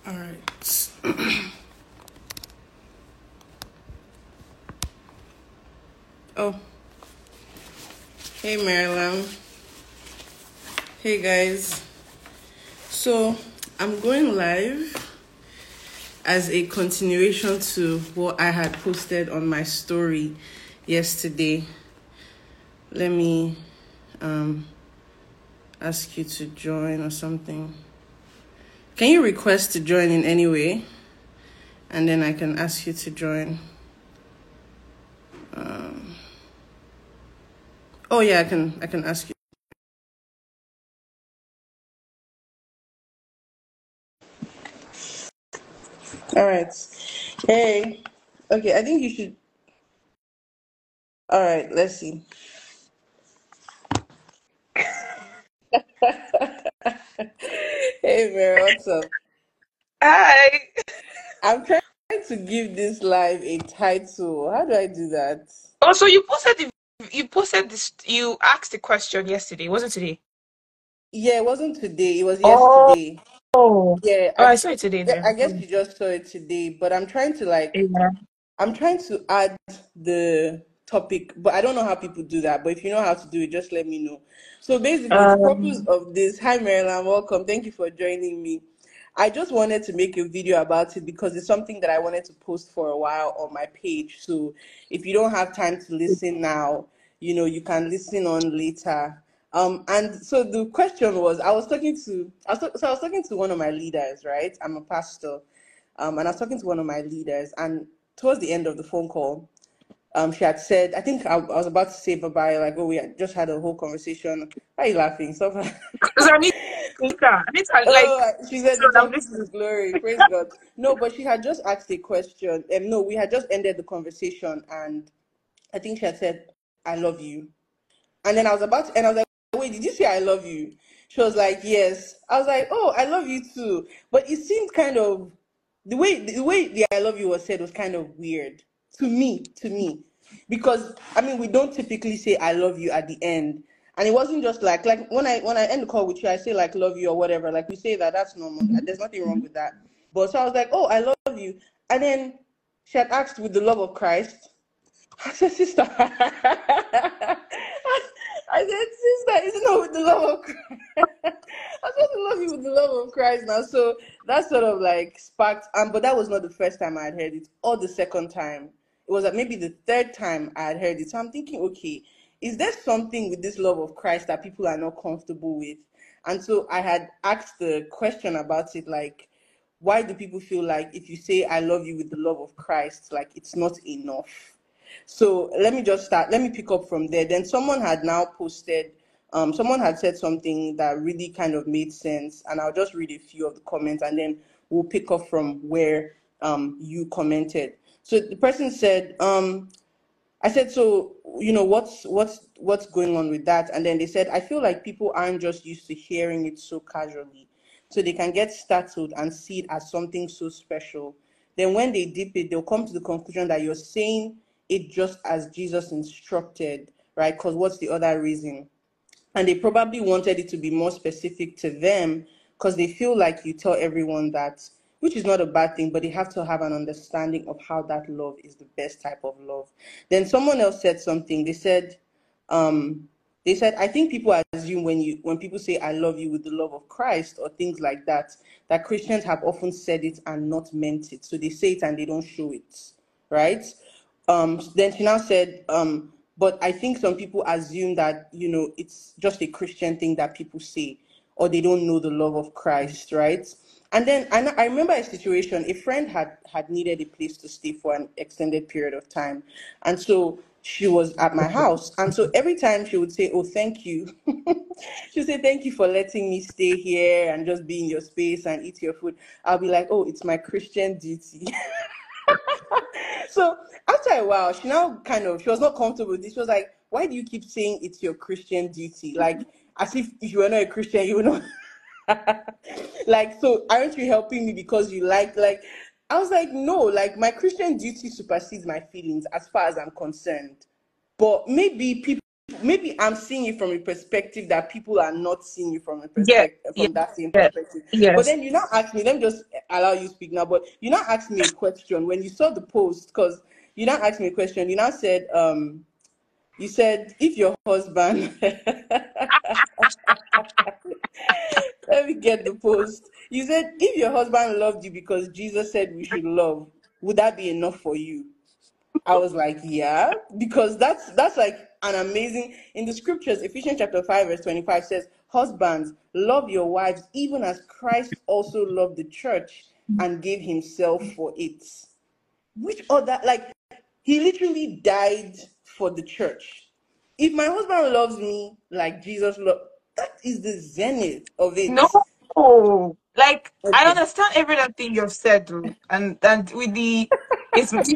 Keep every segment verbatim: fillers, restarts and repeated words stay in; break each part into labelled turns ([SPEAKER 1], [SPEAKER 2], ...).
[SPEAKER 1] All right. Oh, hey Marilyn. Hey guys. So I'm going live as a continuation to what I had posted on my story yesterday. Let me um ask you to join or something. Can you request to join in any way? And then I can ask you to join. Um, oh yeah, I can I can ask you. All right. Hey. Okay, I think you should. All right, let's see. Hey Mary, what's up?
[SPEAKER 2] Hi.
[SPEAKER 1] I'm trying to give this live a title. How do I do that?
[SPEAKER 2] Oh, so you posted the you posted this you asked the question yesterday, wasn't today?
[SPEAKER 1] Yeah, it wasn't today. It was
[SPEAKER 2] Oh,
[SPEAKER 1] yesterday.
[SPEAKER 2] oh,
[SPEAKER 1] Yeah, I,
[SPEAKER 2] I saw it today
[SPEAKER 1] yeah,
[SPEAKER 2] then.
[SPEAKER 1] I guess you just saw it today. But I'm trying to like,
[SPEAKER 2] Yeah.
[SPEAKER 1] I'm trying to add the topic, but I don't know how people do that. But if you know how to do it, just let me know. So basically, the purpose
[SPEAKER 2] Um,
[SPEAKER 1] of this, hi Marilyn, welcome. Thank you for joining me. I just wanted to make a video about it because it's something that I wanted to post for a while on my page. So if you don't have time to listen now, you know, you can listen on later. Um, and so the question was, I was talking to, I was, so I was talking to one of my leaders, right? I'm a pastor, um, and I was talking to one of my leaders, and towards the end of the phone call, um, she had said, I think I, I was about to say bye bye, like, oh, we had just had a whole conversation. Why are you laughing? Stop.
[SPEAKER 2] because Anita, Anita, like,
[SPEAKER 1] Oh, she said
[SPEAKER 2] so
[SPEAKER 1] the
[SPEAKER 2] I'm
[SPEAKER 1] topic is
[SPEAKER 2] listening.
[SPEAKER 1] glory. Praise God. No, but she had just asked a question. And no, we had just ended the conversation, and I think she had said, I love you. And then I was about to, and I was like, wait, did you say I love you? She was like, yes. I was like, oh, I love you too. But it seemed kind of, the way the way the I love you was said was kind of weird to me, to me. Because I mean we don't typically say I love you at the end. And it wasn't just like like when I when I end the call with you, I say like love you or whatever. Like we say that, that's normal. There's nothing wrong with that. But so I was like, oh, I love you. And then she had asked with the love of Christ. I said, sister. I said, sister, it's not with the love of Christ. I'm supposed to love you with the love of Christ now. So that sort of like sparked, um, but that was not the first time I had heard it, or the second time. It was like maybe the third time I had heard it. So I'm thinking, okay, is there something with this love of Christ that people are not comfortable with? And so I had asked the question about it, like, why do people feel like if you say I love you with the love of Christ, like it's not enough? So let me just start. Let me pick up from there. Then someone had now posted, um, someone had said something that really kind of made sense, and I'll just read a few of the comments, and then we'll pick up from where um you commented. So the person said, um, I said, so you know what's what's what's going on with that? And then they said, I feel like people aren't just used to hearing it so casually, so they can get startled and see it as something so special. Then when they dip it, they'll come to the conclusion that you're saying it just as Jesus instructed, right? Because what's the other reason? And they probably wanted it to be more specific to them because they feel like you tell everyone that, which is not a bad thing, but they have to have an understanding of how that love is the best type of love. Then someone else said something. They said, um, they said, I think people assume when you when people say I love you with the love of Christ or things like that, that Christians have often said it and not meant it. So they say it and they don't show it, right? Um, then she now said, um, but I think some people assume that, you know, it's just a Christian thing that people say, or they don't know the love of Christ, right? And then I, I remember a situation, a friend had, had needed a place to stay for an extended period of time. And so she was at my house. And so every time she would say, oh, thank you. She would say, thank you for letting me stay here and just be in your space and eat your food. I'll be like, oh, it's my Christian duty. So after a while, she now kind of she was not comfortable with this. She was like, "Why do you keep saying it's your Christian duty? Like as if if you were not a Christian, you would not." Like, so aren't you helping me because you like like? I was like, no, like my Christian duty supersedes my feelings as far as I'm concerned. But maybe people, maybe I'm seeing it from a perspective that people are not seeing it from a
[SPEAKER 2] Yeah,
[SPEAKER 1] perspective
[SPEAKER 2] yeah,
[SPEAKER 1] from that same
[SPEAKER 2] yeah,
[SPEAKER 1] perspective. But
[SPEAKER 2] yes.
[SPEAKER 1] then you now ask me, let me just allow you to speak now, but you now asked me a question when you saw the post, because you now asked me a question. You now said, um, you said, if your husband, let me get the post. You said, if your husband loved you because Jesus said we should love, would that be enough for you? I was like, yeah, because that's that's like an amazing, in the scriptures. Ephesians chapter five verse twenty-five says, husbands, love your wives even as Christ also loved the church and gave himself for it. Which other, like, he literally died for the church. If my husband loves me like Jesus loved, that is the zenith of it.
[SPEAKER 2] No, like I
[SPEAKER 1] Okay.
[SPEAKER 2] understand everything you've said, though, and and with the it's with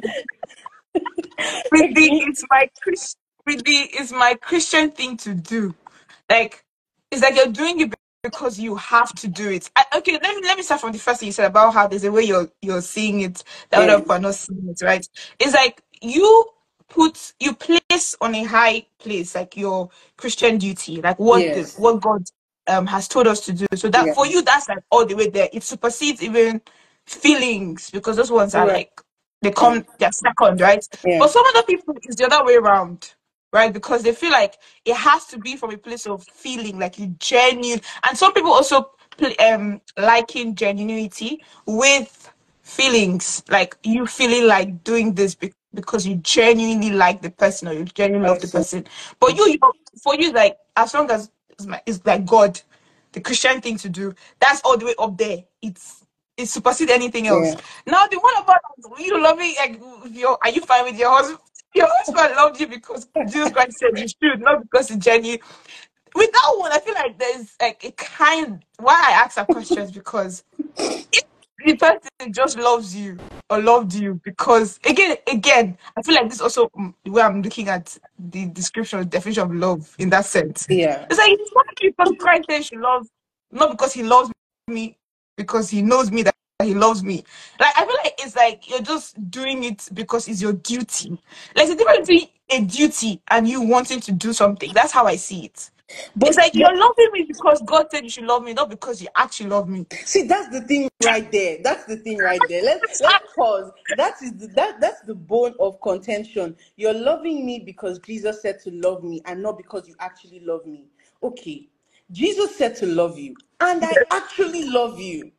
[SPEAKER 2] the
[SPEAKER 1] Okay.
[SPEAKER 2] it's my Chris with the it's my Christian thing to do. Like it's like you're doing it because you have to do it. I, okay, let me let me start from the first thing you said about how there's a way you're you're seeing it that other
[SPEAKER 1] Yeah.
[SPEAKER 2] people are not seeing it, right? It's like you put you place on a high place like your Christian duty, like what the
[SPEAKER 1] Yes.
[SPEAKER 2] what God um has told us to do. So that
[SPEAKER 1] Yeah.
[SPEAKER 2] for you, that's like all the way there. It supersedes even feelings because those ones are
[SPEAKER 1] Right.
[SPEAKER 2] like they come they're second, right?
[SPEAKER 1] Yeah.
[SPEAKER 2] But some other people it's the other way around, right? Because they feel like it has to be from a place of feeling, like you genuine. And some people also pl- um liking genuinity with feelings, like you feeling like doing this be- because you genuinely like the person or you genuinely love the
[SPEAKER 1] Awesome.
[SPEAKER 2] person. But you, you for you, like as long as it's, my, it's like God, the Christian thing to do, that's all the way up there. It's it supersedes anything else.
[SPEAKER 1] Yeah.
[SPEAKER 2] Now the one about you loving, like, your are you fine with your husband? Your husband loved you because Jesus Christ said you should, not because it's genuine. With that one, I feel like there's like a kind. Why I ask that question is because if the person just loves you or loved you because again, again, I feel like this also mm, the way I'm looking at the description, definition of love in that sense.
[SPEAKER 1] Yeah.
[SPEAKER 2] It's like it's not because Christ says she loves, not because he loves me, because he knows me that he loves me. Like I feel like it's like you're just doing it because it's your duty. Like the difference between a duty and you wanting to do something. That's how I see it. It's
[SPEAKER 1] But
[SPEAKER 2] like you're loving me because God said you should love me, not because you actually love me.
[SPEAKER 1] see, that's the thing right there. That's the thing right there. Let's let's pause. That is the, that that's the bone of contention. You're loving me because Jesus said to love me, and not because you actually love me. Okay, Jesus said to love you, and I actually love you.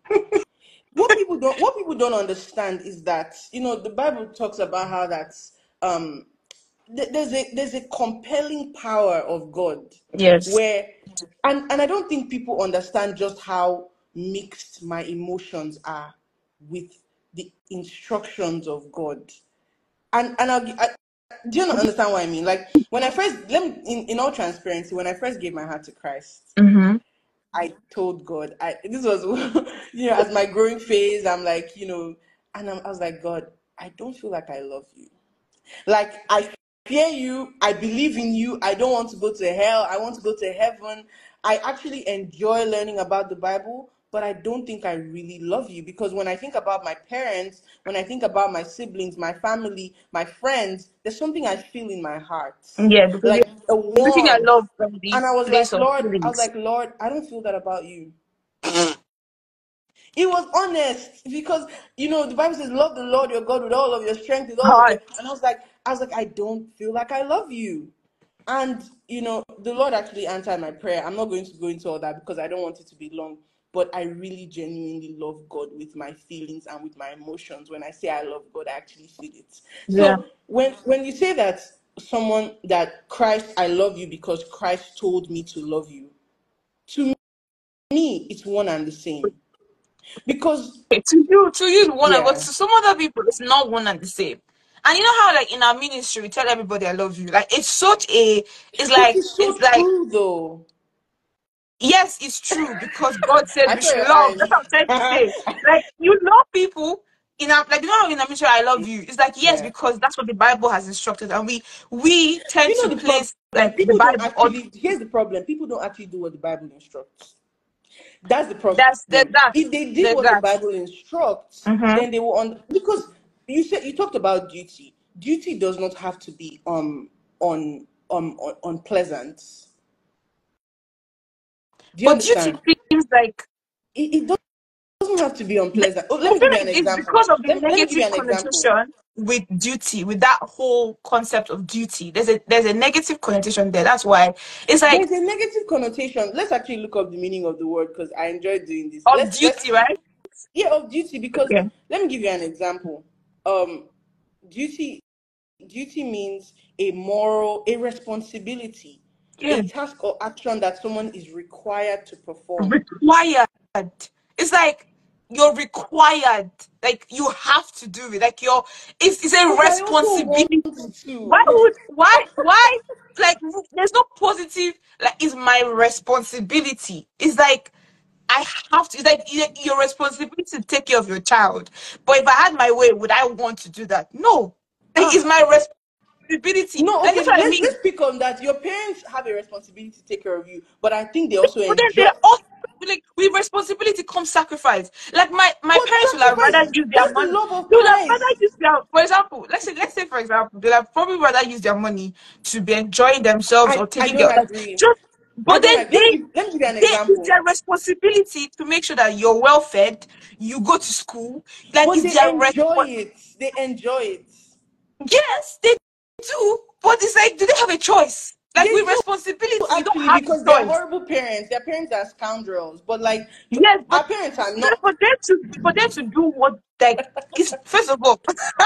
[SPEAKER 1] What people don't what people don't understand is that, you know, the Bible talks about how that's um th- there's a there's a compelling power of God
[SPEAKER 2] Yes.
[SPEAKER 1] where, and and I don't think people understand just how mixed my emotions are with the instructions of God. And and I'll, gi- I, do you not understand what I mean? Like when I first, let me, in, in all transparency, when I first gave my heart to Christ,
[SPEAKER 2] Mm-hmm.
[SPEAKER 1] I told God, I this was, you know, as my growing phase, I'm like, you know, and I'm, I was like, God, I don't feel like I love you. Like, I fear you, I believe in you, I don't want to go to hell, I want to go to heaven. I actually enjoy learning about the Bible, but I don't think I really love you, because when I think about my parents, when I think about my siblings, my family, my friends, there's something I feel in my heart,
[SPEAKER 2] Yeah, because
[SPEAKER 1] like a
[SPEAKER 2] you're looking at
[SPEAKER 1] warmth.
[SPEAKER 2] love from the
[SPEAKER 1] And I was
[SPEAKER 2] place
[SPEAKER 1] like,
[SPEAKER 2] of
[SPEAKER 1] Lord, I was
[SPEAKER 2] feelings.
[SPEAKER 1] like, Lord, I don't feel that about you. It was honest, because, you know, the Bible says, love the Lord your God with all of your strength, with all of your,
[SPEAKER 2] Heart.
[SPEAKER 1] and I was like, I was like, I don't feel like I love you. And, you know, the Lord actually answered my prayer. I'm not going to go into all that because I don't want it to be long. But I really genuinely love God with my feelings and with my emotions. When I say I love God, I actually feel it.
[SPEAKER 2] Yeah.
[SPEAKER 1] So when when you say that someone, that Christ, I love you because Christ told me to love you, to me, it's one and the same. Because,
[SPEAKER 2] Okay, to you, to you, one, but
[SPEAKER 1] yeah,
[SPEAKER 2] to some other people, it's not one and the same. And you know how, like in our ministry, we tell everybody "I love you." Like it's such a, it's
[SPEAKER 1] but
[SPEAKER 2] like,
[SPEAKER 1] it's so
[SPEAKER 2] it's like,
[SPEAKER 1] true though.
[SPEAKER 2] yes, it's true because God said
[SPEAKER 1] I
[SPEAKER 2] we
[SPEAKER 1] saw
[SPEAKER 2] should
[SPEAKER 1] your
[SPEAKER 2] love. That's what I'm trying to say.
[SPEAKER 1] eyes.
[SPEAKER 2] Like you love people in our, like you know, in our ministry, "I love you." It's like yes,
[SPEAKER 1] Yeah.
[SPEAKER 2] because that's what the Bible has instructed, and we we tend
[SPEAKER 1] You
[SPEAKER 2] to
[SPEAKER 1] know the problem?
[SPEAKER 2] place like the
[SPEAKER 1] People don't
[SPEAKER 2] Bible on.
[SPEAKER 1] actually, here's the problem. People don't actually do what the Bible instructs. That's the problem.
[SPEAKER 2] That's there's that.
[SPEAKER 1] If they did
[SPEAKER 2] There's
[SPEAKER 1] what the
[SPEAKER 2] that.
[SPEAKER 1] Bible instructs,
[SPEAKER 2] Mm-hmm.
[SPEAKER 1] then they will on, because you said, you talked about duty. Duty does not have to be um on um on, unpleasant. Do you
[SPEAKER 2] But duty
[SPEAKER 1] understand?
[SPEAKER 2] feels like
[SPEAKER 1] It, it doesn't have to be
[SPEAKER 2] The-
[SPEAKER 1] unpleasant. Oh, let
[SPEAKER 2] I
[SPEAKER 1] me
[SPEAKER 2] feel
[SPEAKER 1] give you an
[SPEAKER 2] like it's
[SPEAKER 1] example.
[SPEAKER 2] because of the
[SPEAKER 1] Let, let me give you
[SPEAKER 2] negative
[SPEAKER 1] an example.
[SPEAKER 2] connotation with duty, with that whole concept of duty. There's a there's a negative connotation there. That's why it's like
[SPEAKER 1] There's a negative connotation. Let's actually look up the meaning of the word because I enjoy doing this.
[SPEAKER 2] of
[SPEAKER 1] Let's let's
[SPEAKER 2] duty, right?
[SPEAKER 1] yeah, of duty, because
[SPEAKER 2] Okay.
[SPEAKER 1] let me give you an example. Um, duty duty means a moral, a responsibility, a
[SPEAKER 2] Yeah.
[SPEAKER 1] task or action that someone is required to perform.
[SPEAKER 2] Required. It's like you're required. Like you have to do it. Like you're it's, it's a
[SPEAKER 1] But I also want
[SPEAKER 2] responsibility. Why
[SPEAKER 1] to.
[SPEAKER 2] would why why like there's no positive like it's my responsibility. It's like I have to. It's like y- your responsibility to take care of your child. But if I had my way, would I want to do that? No. Like, it's
[SPEAKER 1] Ah,
[SPEAKER 2] my responsibility.
[SPEAKER 1] no,
[SPEAKER 2] Like that's
[SPEAKER 1] okay,
[SPEAKER 2] what I
[SPEAKER 1] let's
[SPEAKER 2] mean.
[SPEAKER 1] let's pick on that. Your parents have a responsibility to take care of you, but I think they also
[SPEAKER 2] But then
[SPEAKER 1] enjoy.
[SPEAKER 2] they're also like with responsibility comes sacrifice. Like my my
[SPEAKER 1] But
[SPEAKER 2] parents will have rather
[SPEAKER 1] sacrifice,
[SPEAKER 2] use their
[SPEAKER 1] that's the
[SPEAKER 2] money.
[SPEAKER 1] love of
[SPEAKER 2] They would have rather
[SPEAKER 1] Christ.
[SPEAKER 2] use their for example, let's say let's say for example, they'll have probably rather use their money to be enjoying themselves
[SPEAKER 1] I,
[SPEAKER 2] or
[SPEAKER 1] I
[SPEAKER 2] taking care
[SPEAKER 1] don't
[SPEAKER 2] of like
[SPEAKER 1] agree.
[SPEAKER 2] just
[SPEAKER 1] I
[SPEAKER 2] but
[SPEAKER 1] don't
[SPEAKER 2] then
[SPEAKER 1] agree. Let me
[SPEAKER 2] they
[SPEAKER 1] give let me give you an
[SPEAKER 2] they it's
[SPEAKER 1] example.
[SPEAKER 2] their responsibility to make sure that you're well fed, you go to school. Like
[SPEAKER 1] But
[SPEAKER 2] it's
[SPEAKER 1] they
[SPEAKER 2] their
[SPEAKER 1] enjoy
[SPEAKER 2] responsibility.
[SPEAKER 1] it. They enjoy it.
[SPEAKER 2] Yes, they do. But it's like, do they have a choice? Like
[SPEAKER 1] They
[SPEAKER 2] with
[SPEAKER 1] do
[SPEAKER 2] responsibility, you don't
[SPEAKER 1] actually,
[SPEAKER 2] have a
[SPEAKER 1] because they're
[SPEAKER 2] choice.
[SPEAKER 1] horrible parents. Their parents are scoundrels. But like tr-
[SPEAKER 2] Yes, but
[SPEAKER 1] our parents are
[SPEAKER 2] then
[SPEAKER 1] not.
[SPEAKER 2] for them to for them to do what like is first of all,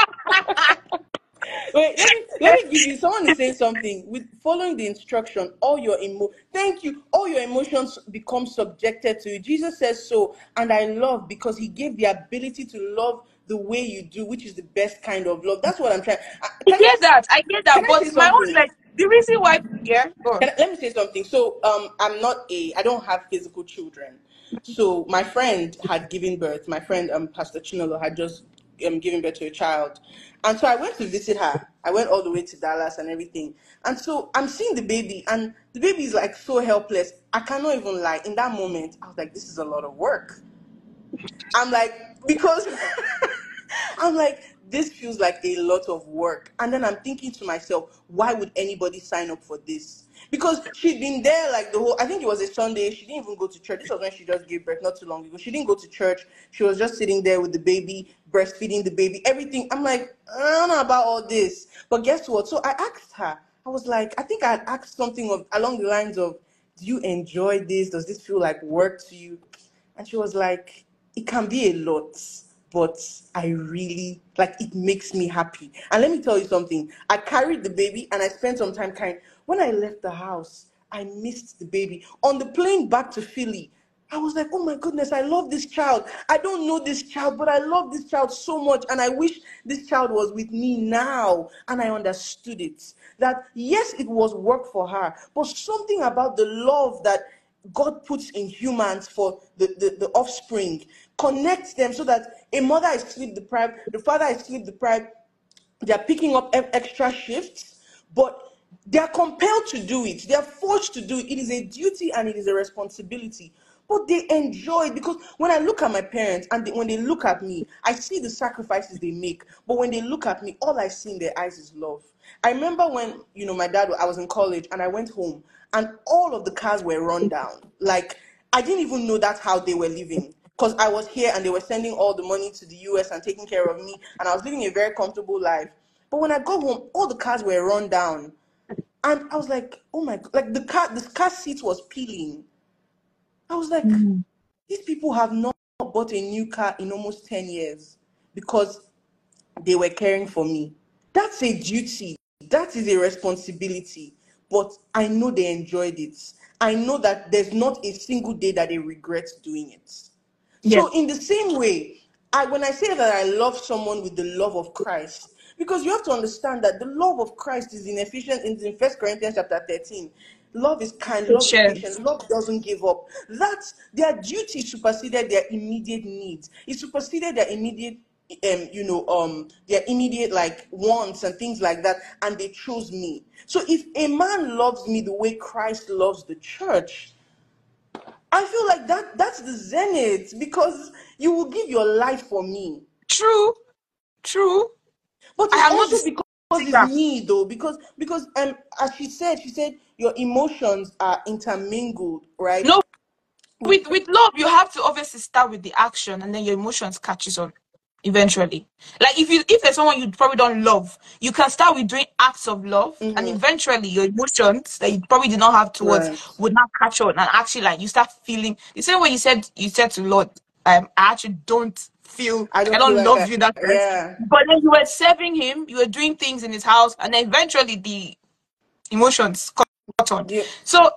[SPEAKER 1] Wait, let me let me give you. Someone is saying something with following the instruction. All your emo. Thank you. All your emotions become subjected to you. Jesus says so, and I love because He gave the ability to love the way you do, which is the best kind of love. That's what I'm trying. Uh,
[SPEAKER 2] I
[SPEAKER 1] Can I
[SPEAKER 2] get that, I get
[SPEAKER 1] can
[SPEAKER 2] that.
[SPEAKER 1] I
[SPEAKER 2] But
[SPEAKER 1] say
[SPEAKER 2] my own
[SPEAKER 1] something?
[SPEAKER 2] like the reason why yeah, go on.
[SPEAKER 1] Can I, let me say something. So, um, I'm not a, I don't have physical children. So, my friend had given birth. My friend, um, Pastor Chinolo, had just um, given birth to a child, and so I went to visit her. I went all the way to Dallas and everything, and so I'm seeing the baby, and the baby is like so helpless. I cannot even lie. In that moment, I was like, "This is a lot of work." I'm like, because I'm like, this feels like a lot of work. And then I'm thinking to myself, why would anybody sign up for this? Because she'd been there like the whole, I think it was a Sunday. She didn't even go to church. This was when she just gave birth not too long ago. She didn't go to church. She was just sitting there with the baby, breastfeeding the baby, everything. I'm like, I don't know about all this. But guess what? So I asked her, I was like, I think I had asked something of along the lines of, do you enjoy this? Does this feel like work to you? And she was like, it can be a lot, but I really like it makes me happy. And let me tell you something. I carried the baby and I spent some time carrying. When I left the house, I missed the baby. On the plane back to Philly, I was like, oh my goodness, I love this child. I don't know this child, but I love this child so much. And I wish this child was with me now. And I understood it. That yes, it was work for her, but something about the love that God puts in humans for the, the, the offspring connects them so that a mother is sleep deprived, the father is sleep deprived, they're picking up e- extra shifts, but they're compelled to do it. They're forced to do it. It is a duty and it is a responsibility. But they enjoy it because when I look at my parents and they, when they look at me, I see the sacrifices they make. But when they look at me, all I see in their eyes is love. I remember when, you know, my dad, I was in college and I went home and all of the cars were run down. Like, I didn't even know that's how they were living because I was here and they were sending all the money to the U S and taking care of me, and I was living a very comfortable life. But when I got home, all the cars were run down, and I was like, "Oh my God!" Like the car, the car seat was peeling. I was like,
[SPEAKER 2] Mm.
[SPEAKER 1] "These people have not bought a new car in almost ten years because they were caring for me." That's a duty. That is a responsibility. But I know they enjoyed it. I know that there's not a single day that they regret doing it.
[SPEAKER 2] Yeah,
[SPEAKER 1] So in the same way, I when I say that I love someone with the love of Christ, because you have to understand that the love of Christ is in Ephesians, is in First Corinthians chapter thirteen. Love is kind, love is
[SPEAKER 2] patience.
[SPEAKER 1] patient, love doesn't give up. That's their duty superseded their immediate needs. It superseded their immediate um, you know, um, their immediate like wants and things like that, and they chose me. So if a man loves me the way Christ loves the church, I feel like that that's the zenith because you will give your life for me.
[SPEAKER 2] True, true.
[SPEAKER 1] But
[SPEAKER 2] I
[SPEAKER 1] it's
[SPEAKER 2] am not
[SPEAKER 1] also
[SPEAKER 2] the
[SPEAKER 1] because it's
[SPEAKER 2] singer.
[SPEAKER 1] me though, because because um as she said, she said your emotions are intermingled, right?
[SPEAKER 2] No, with with love, you have to obviously start with the action, and then your emotions catches on eventually. Like if you if there's someone you probably don't love, you can start with doing acts of love, and
[SPEAKER 1] Mm-hmm.
[SPEAKER 2] eventually your emotions that you probably did not have towards
[SPEAKER 1] Right.
[SPEAKER 2] would not catch on, and actually like you start feeling the same way you said you said to Lord, um, I actually don't feel
[SPEAKER 1] I
[SPEAKER 2] like I
[SPEAKER 1] don't feel
[SPEAKER 2] don't
[SPEAKER 1] like
[SPEAKER 2] love
[SPEAKER 1] I,
[SPEAKER 2] you in that sense.
[SPEAKER 1] yeah.
[SPEAKER 2] But then you were serving him, you were doing things in his house, and then eventually the emotions caught on.
[SPEAKER 1] Do you,
[SPEAKER 2] So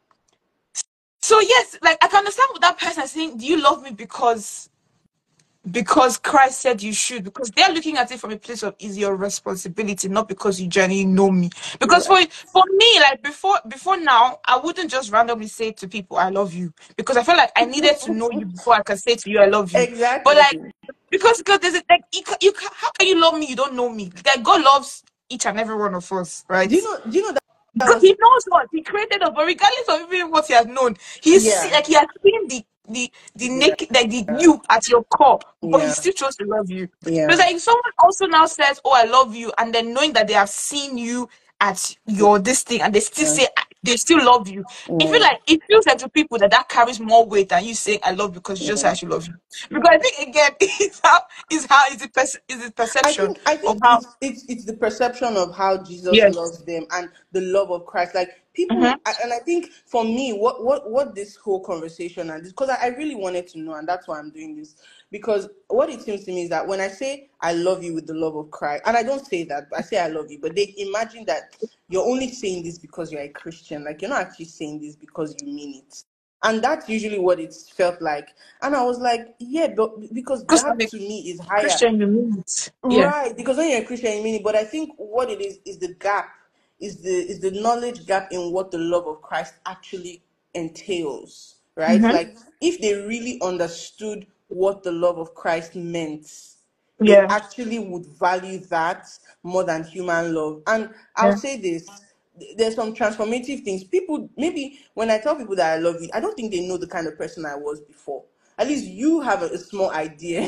[SPEAKER 2] so yes, like I can understand what that person is saying. Do you love me because because Christ said you should? Because they're looking at it from a place of is your responsibility, not because you genuinely know me. Because for
[SPEAKER 1] right.
[SPEAKER 2] for me, like before before now, I wouldn't just randomly say to people I love you because I felt like I needed to know you before I can say to you I love you. But
[SPEAKER 1] Exactly.
[SPEAKER 2] like because because there's a, like you, ca- you ca- how can you love me? You don't know me. Like God loves each and every one of us,
[SPEAKER 1] Do you
[SPEAKER 2] right?
[SPEAKER 1] know? Do you know that that
[SPEAKER 2] Because
[SPEAKER 1] was
[SPEAKER 2] he knows what he created us, but regardless of even what he has known, he's see,
[SPEAKER 1] yeah,
[SPEAKER 2] like he has seen the the the
[SPEAKER 1] yeah,
[SPEAKER 2] naked like the you at your core, but he
[SPEAKER 1] yeah,
[SPEAKER 2] still chose to love you. So it's
[SPEAKER 1] yeah,
[SPEAKER 2] like if someone also now says, "Oh, I love you," and then knowing that they have seen you at your this thing, and they still
[SPEAKER 1] yeah,
[SPEAKER 2] say "I- they still love you, I feel
[SPEAKER 1] yeah,
[SPEAKER 2] like it feels like to people that that carries more weight than you saying "I love you" because you just
[SPEAKER 1] yeah.
[SPEAKER 2] actually love you. Because I think again, it's how is how is it perce- is it
[SPEAKER 1] I
[SPEAKER 2] perception
[SPEAKER 1] think I
[SPEAKER 2] of
[SPEAKER 1] think
[SPEAKER 2] how
[SPEAKER 1] it's it's it's the perception of how Jesus
[SPEAKER 2] yes.
[SPEAKER 1] loves them and the love of Christ. Like
[SPEAKER 2] Mm-hmm.
[SPEAKER 1] people, I- and I think for me, what what what this whole conversation and this because I, I really wanted to know, and that's why I'm doing this. Because what it seems to me is that when I say I love you with the love of Christ, and I don't say that, I say I love you, but they imagine that you're only saying this because you're a Christian. Like you're not actually saying this because you mean it. And that's usually what it's felt like. And I was like, yeah, but because
[SPEAKER 2] Because I'm
[SPEAKER 1] that
[SPEAKER 2] a
[SPEAKER 1] to me is higher.
[SPEAKER 2] Christian, you mean it. Yeah.
[SPEAKER 1] Right, because when you're a Christian, you mean it. But I think what it is is the gap, is the is the knowledge gap in what the love of Christ actually entails. Right,
[SPEAKER 2] Mm-hmm.
[SPEAKER 1] like if they really understood what the love of Christ meant, they
[SPEAKER 2] Yeah.
[SPEAKER 1] actually would value that more than human love. And I'll
[SPEAKER 2] Yeah.
[SPEAKER 1] say this: th- there's some transformative things. People maybe when I tell people that I love you, I don't think they know the kind of person I was before. At least you have a, a small idea.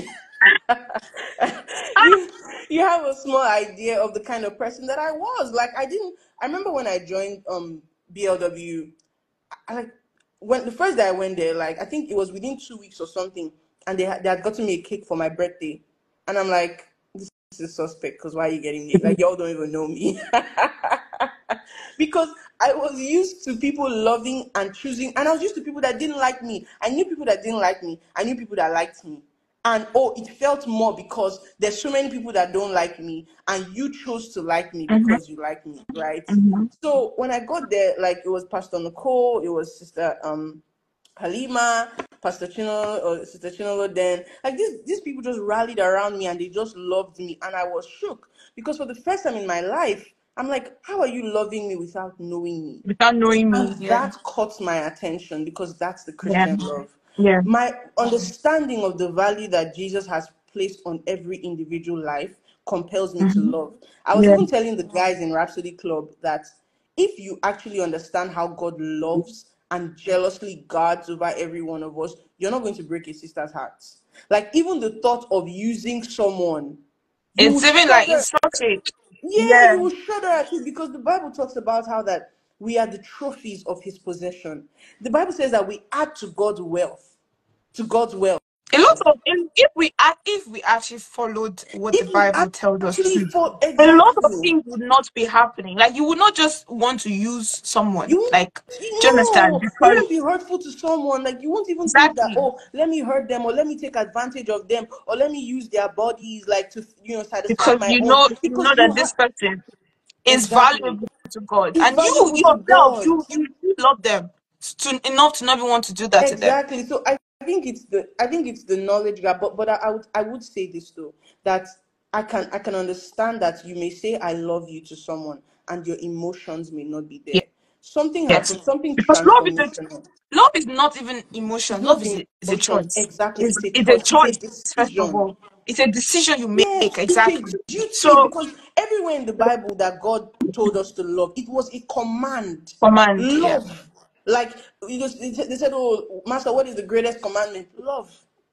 [SPEAKER 1] you you have a small idea of the kind of person that I was. Like I didn't. I remember when I joined um B L W. I like when the first day I went there. Like I think it was within two weeks or something, and they had, they had gotten me a cake for my birthday, and I'm like, this is suspect because why are you getting me? Like y'all don't even know me. Because I was used to people loving and choosing, and I was used to people that didn't like me. I knew people that didn't like me. I knew people that liked me. And oh, it felt more because there's so many people that don't like me, and you chose to like me
[SPEAKER 2] Mm-hmm.
[SPEAKER 1] because you like me, right?
[SPEAKER 2] Mm-hmm.
[SPEAKER 1] So when I got there, like it was Pastor Nicole, it was Sister um Halima, Pastor Chino or Sister Chinolo, then like these these people just rallied around me and they just loved me, and I was shook because for the first time in my life, I'm like, how are you loving me without knowing me?
[SPEAKER 2] Without knowing me.
[SPEAKER 1] And
[SPEAKER 2] Yeah.
[SPEAKER 1] that caught my attention because that's the
[SPEAKER 2] Yeah.
[SPEAKER 1] Christian love.
[SPEAKER 2] Yeah.
[SPEAKER 1] My understanding of the value that Jesus has placed on every individual life compels me to
[SPEAKER 2] Mm-hmm.
[SPEAKER 1] love. I was
[SPEAKER 2] Yeah.
[SPEAKER 1] even telling the guys in Rhapsody Club that if you actually understand how God loves and jealously guards over every one of us, you're not going to break a sister's heart. Like even the thought of using someone, you will
[SPEAKER 2] It's even like
[SPEAKER 1] shudder.
[SPEAKER 2] it's such a
[SPEAKER 1] Yeah,
[SPEAKER 2] yeah.
[SPEAKER 1] you will shudder at it because the Bible talks about how that we are the trophies of his possession. The Bible says that we add to God's wealth, to God's wealth.
[SPEAKER 2] A lot of if if we act if we actually followed what the
[SPEAKER 1] If we
[SPEAKER 2] Bible tells us
[SPEAKER 1] actually
[SPEAKER 2] to,
[SPEAKER 1] for
[SPEAKER 2] a lot of
[SPEAKER 1] exactly,
[SPEAKER 2] things would not be happening. Like you would not just want to use someone.
[SPEAKER 1] you
[SPEAKER 2] Like, do you understand?
[SPEAKER 1] no, you
[SPEAKER 2] Because
[SPEAKER 1] won't be hurtful to someone. Like you won't even think that,
[SPEAKER 2] exactly
[SPEAKER 1] oh, let me hurt them or let me take advantage of them or let me use their bodies like to you know satisfy
[SPEAKER 2] because
[SPEAKER 1] my
[SPEAKER 2] you
[SPEAKER 1] own
[SPEAKER 2] know you know
[SPEAKER 1] because
[SPEAKER 2] that
[SPEAKER 1] you have
[SPEAKER 2] this person is
[SPEAKER 1] exactly
[SPEAKER 2] valuable to God,
[SPEAKER 1] it's
[SPEAKER 2] and you
[SPEAKER 1] valuable to
[SPEAKER 2] yourself
[SPEAKER 1] God.
[SPEAKER 2] you you, you love them to enough to not even want to do that to them.
[SPEAKER 1] Exactly. So I think it's the I think it's the knowledge gap. But but I, I would I would say this though that I can I can understand that you may say I love you to someone and your emotions may not be there. Something
[SPEAKER 2] Yes,
[SPEAKER 1] happens, something
[SPEAKER 2] because love is a
[SPEAKER 1] transformational.
[SPEAKER 2] love is not even
[SPEAKER 1] It's
[SPEAKER 2] emotion. Love
[SPEAKER 1] not
[SPEAKER 2] is a, is a
[SPEAKER 1] emotions
[SPEAKER 2] choice.
[SPEAKER 1] exactly.
[SPEAKER 2] It's,
[SPEAKER 1] It's a
[SPEAKER 2] it's a
[SPEAKER 1] choice. It's a
[SPEAKER 2] choice first of
[SPEAKER 1] decision.
[SPEAKER 2] all. It's a decision you make
[SPEAKER 1] Yes, it's a
[SPEAKER 2] exactly.
[SPEAKER 1] duty
[SPEAKER 2] So
[SPEAKER 1] because everywhere in the Bible that God told us to love, it was a command.
[SPEAKER 2] command, yeah.
[SPEAKER 1] Love. Like you just they said, they said, "Oh, Master, what is the greatest commandment?" Love.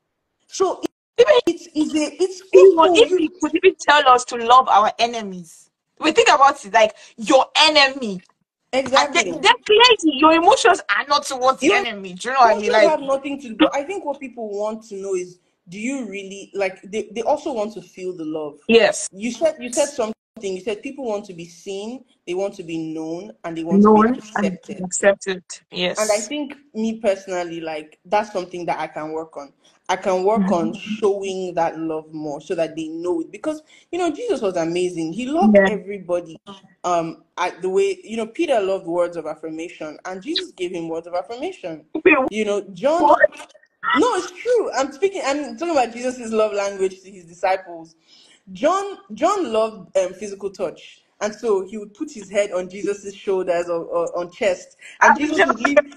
[SPEAKER 1] So
[SPEAKER 2] Even
[SPEAKER 1] it's it's a it's
[SPEAKER 2] if, he-
[SPEAKER 1] simple.
[SPEAKER 2] if
[SPEAKER 1] You
[SPEAKER 2] he could even tell us to love our enemies, we think about it like your enemy. And then,
[SPEAKER 1] Exactly.
[SPEAKER 2] then clearly your emotions are not towards the
[SPEAKER 1] Your
[SPEAKER 2] enemy. Do you know what I mean?
[SPEAKER 1] emotions
[SPEAKER 2] Like,
[SPEAKER 1] have nothing to do. But I think what people want to know is, do you really like? They, they also want to feel the love.
[SPEAKER 2] yes,
[SPEAKER 1] You said you said something. You said people want to be seen, they want to be known, and they want to be
[SPEAKER 2] known and
[SPEAKER 1] accepted.
[SPEAKER 2] accepted.
[SPEAKER 1] And I
[SPEAKER 2] Yes.
[SPEAKER 1] think me personally, like that's something that I can work on. I can work on
[SPEAKER 2] Mhm.
[SPEAKER 1] showing that love more so that they know it. Because you know, Jesus was amazing. He loved
[SPEAKER 2] Yeah.
[SPEAKER 1] everybody. Um, at the way you know, Peter loved words of affirmation, and Jesus gave him words of affirmation.
[SPEAKER 2] Wait,
[SPEAKER 1] You know, John.
[SPEAKER 2] what?
[SPEAKER 1] No, it's true. I'm speaking. I'm talking about Jesus' love language to his disciples. John John loved um, physical touch, and so he would put his head on Jesus' shoulders or, or on chest, and
[SPEAKER 2] I've
[SPEAKER 1] Jesus
[SPEAKER 2] never,
[SPEAKER 1] would leave.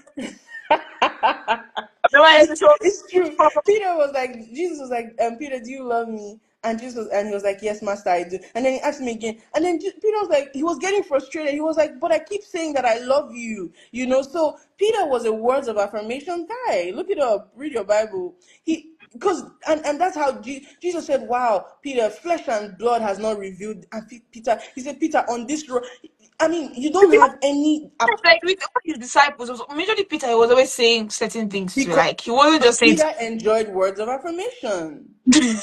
[SPEAKER 2] never had to show.
[SPEAKER 1] It's true. Peter was like, Jesus was like, um, Peter, do you love me? And Jesus was, and he was like, yes, master, I do. And then he asked me again. And then Je- Peter was like, he was getting frustrated. He was like, but I keep saying that I love you, you know? So Peter was a words of affirmation guy. Look it up. Read your Bible. He, because, and, and that's how Je- Jesus said, wow, Peter, flesh and blood has not revealed. And Pe- Peter, he said, Peter, on this road, I mean, you
[SPEAKER 2] To
[SPEAKER 1] don't
[SPEAKER 2] be
[SPEAKER 1] have any,
[SPEAKER 2] honest, like with all his disciples, it was majorly Peter, he was always saying certain things to.
[SPEAKER 1] because
[SPEAKER 2] Like, he wasn't just saying.
[SPEAKER 1] Peter enjoyed words of affirmation.
[SPEAKER 2] To,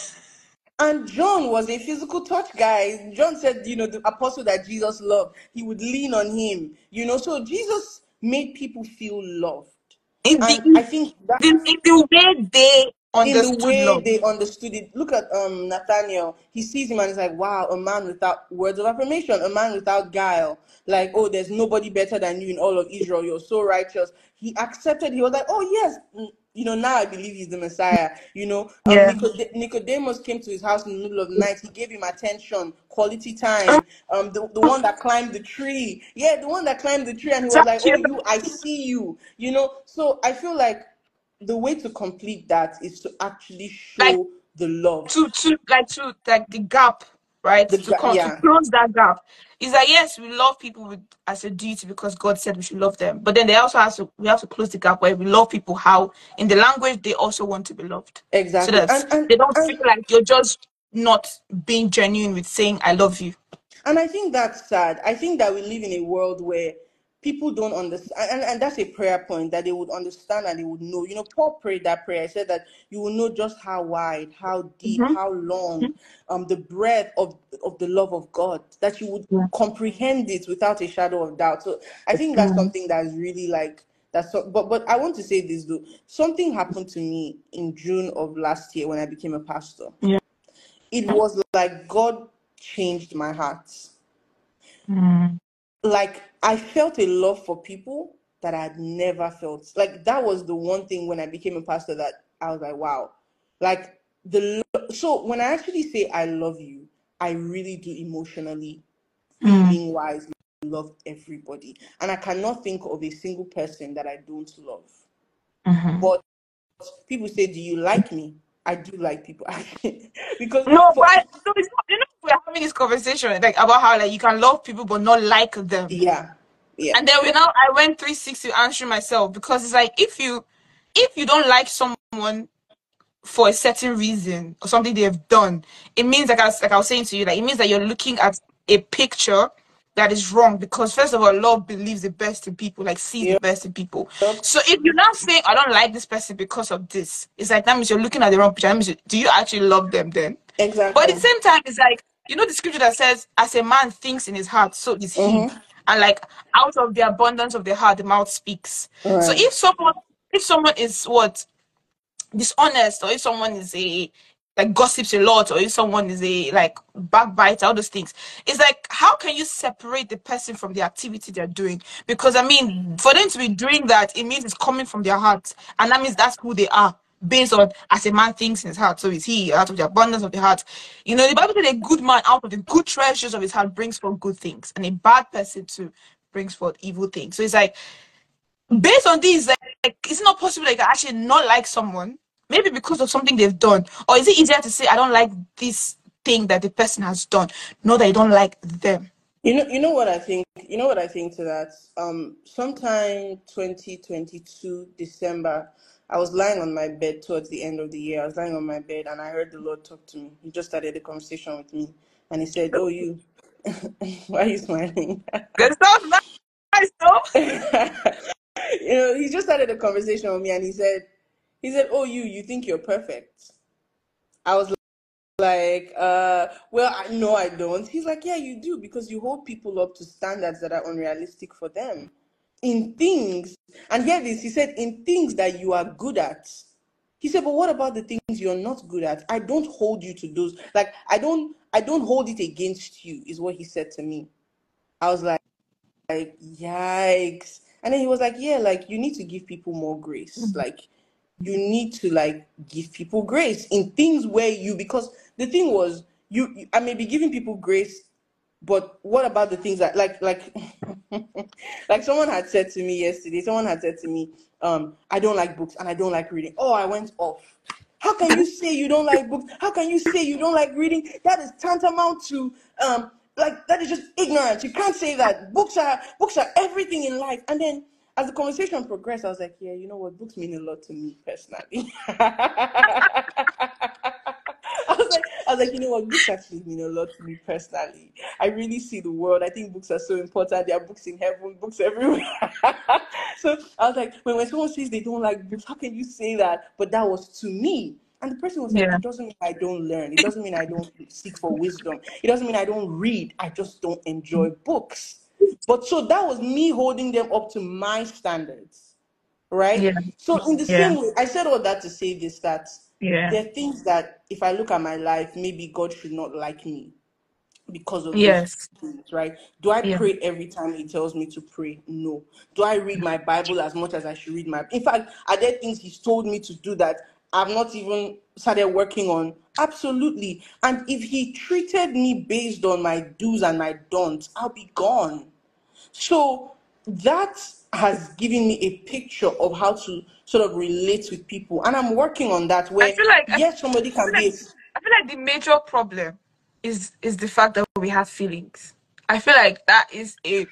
[SPEAKER 1] And John was a physical touch guy. John said, you know, the apostle that Jesus loved, he would lean on him, you know. So Jesus made people feel loved.
[SPEAKER 2] in the
[SPEAKER 1] And I think that
[SPEAKER 2] in, in the way they
[SPEAKER 1] in the
[SPEAKER 2] understood
[SPEAKER 1] way
[SPEAKER 2] love.
[SPEAKER 1] they understood it. Look at um Nathaniel. He sees him and he's like, wow, a man without words of affirmation, a man without guile. Like, oh, there's nobody better than you in all of Israel. You're so righteous. He accepted. He was like, oh yes, mm, you know, now I believe he's the Messiah. You know, um,
[SPEAKER 2] Yeah.
[SPEAKER 1] Nicod- Nicodemus came to his house in the middle of the night. He gave him attention, quality time. Um, the, the one that climbed the tree. Yeah, the one that climbed the tree, and he was like,
[SPEAKER 2] Thank
[SPEAKER 1] oh,
[SPEAKER 2] you.
[SPEAKER 1] you, I see you. You know, so I feel like the way to complete that is to actually
[SPEAKER 2] Like
[SPEAKER 1] show the love.
[SPEAKER 2] to to like to like the gap, right?
[SPEAKER 1] The
[SPEAKER 2] To
[SPEAKER 1] gu-
[SPEAKER 2] come to
[SPEAKER 1] yeah,
[SPEAKER 2] close that gap. Is that yes, we love people with as a duty because God said we should love them. But then they also have to we have to close the gap where we love people how in the language they also want to be loved. So
[SPEAKER 1] exactly.
[SPEAKER 2] that
[SPEAKER 1] And and
[SPEAKER 2] they don't
[SPEAKER 1] and
[SPEAKER 2] feel like you're just not being genuine with saying I love you.
[SPEAKER 1] And I think that's sad. I think that we live in a world where people don't understand, and, and that's a prayer point that they would understand and they would know. You know, Paul prayed that prayer. He said that you will know just how wide, how deep,
[SPEAKER 2] Mm-hmm.
[SPEAKER 1] how long, um, the breadth of of the love of God, that you would
[SPEAKER 2] Yeah.
[SPEAKER 1] comprehend it without a shadow of doubt. So I think that's
[SPEAKER 2] Mm.
[SPEAKER 1] something that's really like that's so, but but I want to say this though. Something happened to me in June of last year when I became a pastor.
[SPEAKER 2] Yeah.
[SPEAKER 1] It was like God changed my heart.
[SPEAKER 2] Mm.
[SPEAKER 1] Like I felt a love for people that I had never felt. Like that was the one thing when I became a pastor that I was like, wow. Like the lo- so when I actually say I love you, I really do emotionally,
[SPEAKER 2] Mm.
[SPEAKER 1] feeling wise love everybody. And I cannot think of a single person that I don't love.
[SPEAKER 2] Mm-hmm.
[SPEAKER 1] But people say, do you like me? I do like people because
[SPEAKER 2] No, but
[SPEAKER 1] for
[SPEAKER 2] I, no, it's not, you know, we're having this conversation like about how like you can love people but not like them.
[SPEAKER 1] yeah, yeah,
[SPEAKER 2] And then we now I went three sixty answering myself because it's like if you if you don't like someone for a certain reason or something they have done, it means like I was like I was saying to you, like it means that you're looking at a picture that is wrong because first of all, love believes the best in people, like sees the
[SPEAKER 1] yeah,
[SPEAKER 2] best in people. So if you're not saying I don't like this person because of this, it's like that means you're looking at the wrong picture. That means you, do you actually love them then? But at the
[SPEAKER 1] exactly.
[SPEAKER 2] same time, it's like, you know, the scripture that says, as a man thinks in his heart, so is he.
[SPEAKER 1] Mm-hmm.
[SPEAKER 2] And like, out of the abundance of the heart, the mouth speaks.
[SPEAKER 1] All
[SPEAKER 2] So
[SPEAKER 1] right.
[SPEAKER 2] if someone, if someone is what, dishonest, or if someone is a, like gossips a lot, or if someone is a like backbiter, all those things, it's like, how can you separate the person from the activity they're doing? Because I mean, for them to be doing that, it means it's coming from their heart, and that means that's who they are based on as a man thinks in his heart, so is he. Out of the abundance of the heart, you know, the Bible says a good man out of the good treasures of his heart brings forth good things, and a bad person too brings forth evil things. So it's like based on this, like, like it's not possible like I actually not like someone, maybe because of something they've done, or is it easier to say I don't like this thing that the person has done, not that you don't like them?
[SPEAKER 1] You know, you know what I think. You know what I think to that. Um, sometime twenty twenty-two December, I was lying on my bed towards the end of the year. I was lying on my bed, and I heard the Lord talk to me. He just started a conversation with me, and he said, "Oh, you, why are you smiling?"
[SPEAKER 2] That sounds nice.
[SPEAKER 1] You know, he just started a conversation with me, and he said, he said, "Oh, you, you think you're perfect?" I was like, uh, well, I, no, I don't. He's like, yeah, you do, because you hold people up to standards that are unrealistic for them in things. And hear this, he said, in things that you are good at. He said, but what about the things you're not good at? I don't hold you to those. Like, I don't, I don't hold it against you, is what he said to me. I was like, like, yikes. And then he was like, yeah, like, you need to give people more grace. Like, you need to like give people grace in things where you, because the thing was, you, I may be giving people grace, but what about the things that like like like someone had said to me yesterday, someone had said to me, um, I don't like books and I don't like reading. Oh, I went off. How can you say you don't like books? How can you say you don't like reading? That is tantamount to um like that is just ignorance. You can't say that. Books are books are everything in life. And then as the conversation progressed, I was like, yeah, you know what? Books mean a lot to me personally. I was like, I was like, you know what? Books actually mean a lot to me personally. I really see the world. I think books are so important. There are books in heaven, books everywhere. So I was like, when, when someone says they don't like books, how can you say that? But that was to me. And the person was like,
[SPEAKER 2] Yeah.
[SPEAKER 1] it doesn't mean I don't learn. It doesn't mean I don't seek for wisdom. It doesn't mean I don't read. I just don't enjoy books. But so that was me holding them up to my standards, right?
[SPEAKER 2] Yeah.
[SPEAKER 1] So in the
[SPEAKER 2] Yeah.
[SPEAKER 1] same way, I said all that to say this, that
[SPEAKER 2] Yeah.
[SPEAKER 1] there are things that if I look at my life, maybe God should not like me because of those
[SPEAKER 2] Yes.
[SPEAKER 1] things, right? Do I
[SPEAKER 2] Yeah.
[SPEAKER 1] pray every time he tells me to pray? No. Do I read my Bible as much as I should read my, in fact, are there things he's told me to do that I've not even started working on? Absolutely. And if he treated me based on my do's and my don'ts, I'll be gone. So that has given me a picture of how to sort of relate with people. And I'm working on that
[SPEAKER 2] I
[SPEAKER 1] where,
[SPEAKER 2] feel like I feel
[SPEAKER 1] yes, somebody can be
[SPEAKER 2] like
[SPEAKER 1] a,
[SPEAKER 2] I feel like the major problem is is the fact that we have feelings. I feel like that is a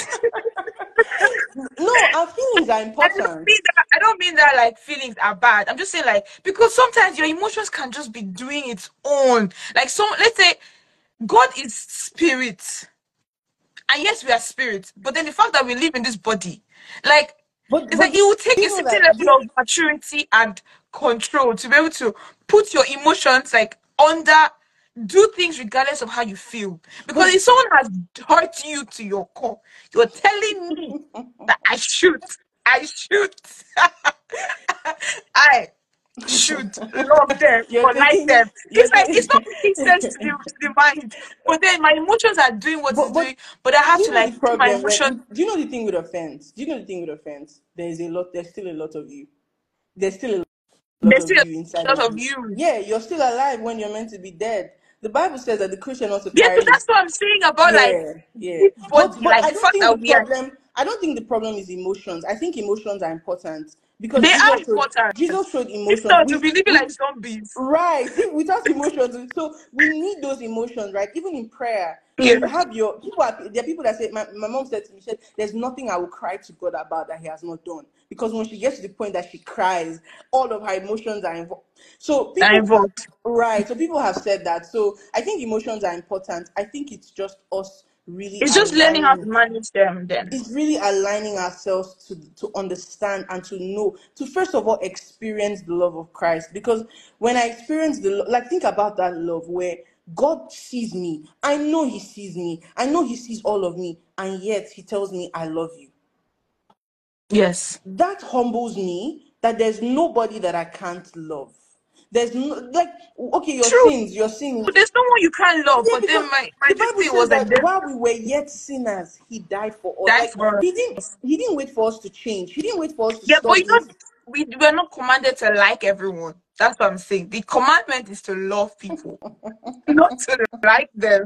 [SPEAKER 1] no, our feelings are
[SPEAKER 2] I don't
[SPEAKER 1] important.
[SPEAKER 2] mean that I don't mean that like feelings are bad. I'm just saying like because sometimes your emotions can just be doing its own. Like some let's say God is spirit. And yes, we are spirits, but then the fact that we live in this body, like,
[SPEAKER 1] But
[SPEAKER 2] it's
[SPEAKER 1] but
[SPEAKER 2] like
[SPEAKER 1] do
[SPEAKER 2] it will take a
[SPEAKER 1] you know
[SPEAKER 2] certain
[SPEAKER 1] that
[SPEAKER 2] level
[SPEAKER 1] do,
[SPEAKER 2] of maturity and control to be able to put your emotions like under, do things regardless of how you feel. Because
[SPEAKER 1] but
[SPEAKER 2] if someone has hurt you to your core, you're telling me that I should, I should, I should love them
[SPEAKER 1] you're
[SPEAKER 2] or like
[SPEAKER 1] taking
[SPEAKER 2] them.
[SPEAKER 1] you're
[SPEAKER 2] It's like it's not
[SPEAKER 1] taking
[SPEAKER 2] making sense to the to the mind. But then my emotions are doing what it's
[SPEAKER 1] but but
[SPEAKER 2] doing, but I
[SPEAKER 1] do
[SPEAKER 2] have
[SPEAKER 1] you
[SPEAKER 2] to
[SPEAKER 1] know
[SPEAKER 2] like
[SPEAKER 1] the
[SPEAKER 2] put my
[SPEAKER 1] problem, right?
[SPEAKER 2] emotions.
[SPEAKER 1] Do you know the thing with offense? Do you know the thing with offense? There's a lot, there's still a lot of you. There's still a lot
[SPEAKER 2] There's
[SPEAKER 1] of
[SPEAKER 2] still
[SPEAKER 1] you inside
[SPEAKER 2] a lot
[SPEAKER 1] of
[SPEAKER 2] of
[SPEAKER 1] you.
[SPEAKER 2] you.
[SPEAKER 1] Yeah, you're still alive when you're meant to be dead. The Bible says that the Christian ought to
[SPEAKER 2] Yeah, so
[SPEAKER 1] carry his,
[SPEAKER 2] that's what I'm saying about like
[SPEAKER 1] yeah, yeah.
[SPEAKER 2] this
[SPEAKER 1] But
[SPEAKER 2] body,
[SPEAKER 1] but
[SPEAKER 2] like
[SPEAKER 1] I
[SPEAKER 2] the
[SPEAKER 1] don't
[SPEAKER 2] fact
[SPEAKER 1] think
[SPEAKER 2] that
[SPEAKER 1] the
[SPEAKER 2] we are.
[SPEAKER 1] problem I don't think the problem is emotions. I think emotions are important because
[SPEAKER 2] They are
[SPEAKER 1] Jesus showed
[SPEAKER 2] important.
[SPEAKER 1] Jesus showed
[SPEAKER 2] If
[SPEAKER 1] emotions.
[SPEAKER 2] not, you'll
[SPEAKER 1] We
[SPEAKER 2] be living
[SPEAKER 1] we
[SPEAKER 2] like zombies.
[SPEAKER 1] right. If without emotions, so we need those emotions, right? Even in prayer,
[SPEAKER 2] Yeah,
[SPEAKER 1] when you have your people are there are people that say, my, my mom said to me, she said, there's nothing I will cry to God about that he has not done. Because when she gets to the point that she cries, all of her emotions are involved. So
[SPEAKER 2] are
[SPEAKER 1] people have
[SPEAKER 2] involved.
[SPEAKER 1] right. So people have said that. So I think emotions are important. I think it's just us really
[SPEAKER 2] It's just learning how to
[SPEAKER 1] aligning,
[SPEAKER 2] manage them. Then
[SPEAKER 1] it's really aligning ourselves to to understand and to know, to first of all experience the love of Christ. Because when I experience the lo- like, think about that love where God sees me, I know he sees me, I know he sees all of me, and yet he tells me I love you.
[SPEAKER 2] yes,
[SPEAKER 1] That humbles me, that there's nobody that I can't love. There's no, like, okay, your
[SPEAKER 2] true.
[SPEAKER 1] sins, your sins.
[SPEAKER 2] There's no one you can't love.
[SPEAKER 1] Yeah,
[SPEAKER 2] But then
[SPEAKER 1] because
[SPEAKER 2] my my
[SPEAKER 1] the
[SPEAKER 2] this
[SPEAKER 1] Bible
[SPEAKER 2] thing
[SPEAKER 1] says
[SPEAKER 2] was like
[SPEAKER 1] that
[SPEAKER 2] this
[SPEAKER 1] while we were yet sinners, he died for us.
[SPEAKER 2] die
[SPEAKER 1] Like,
[SPEAKER 2] for
[SPEAKER 1] he didn't
[SPEAKER 2] us.
[SPEAKER 1] he didn't wait for us to change. He didn't wait for us to
[SPEAKER 2] Yeah, but
[SPEAKER 1] stop
[SPEAKER 2] you
[SPEAKER 1] being
[SPEAKER 2] know we we're not commanded to like everyone. That's what I'm saying. The commandment is to love people, not to like them.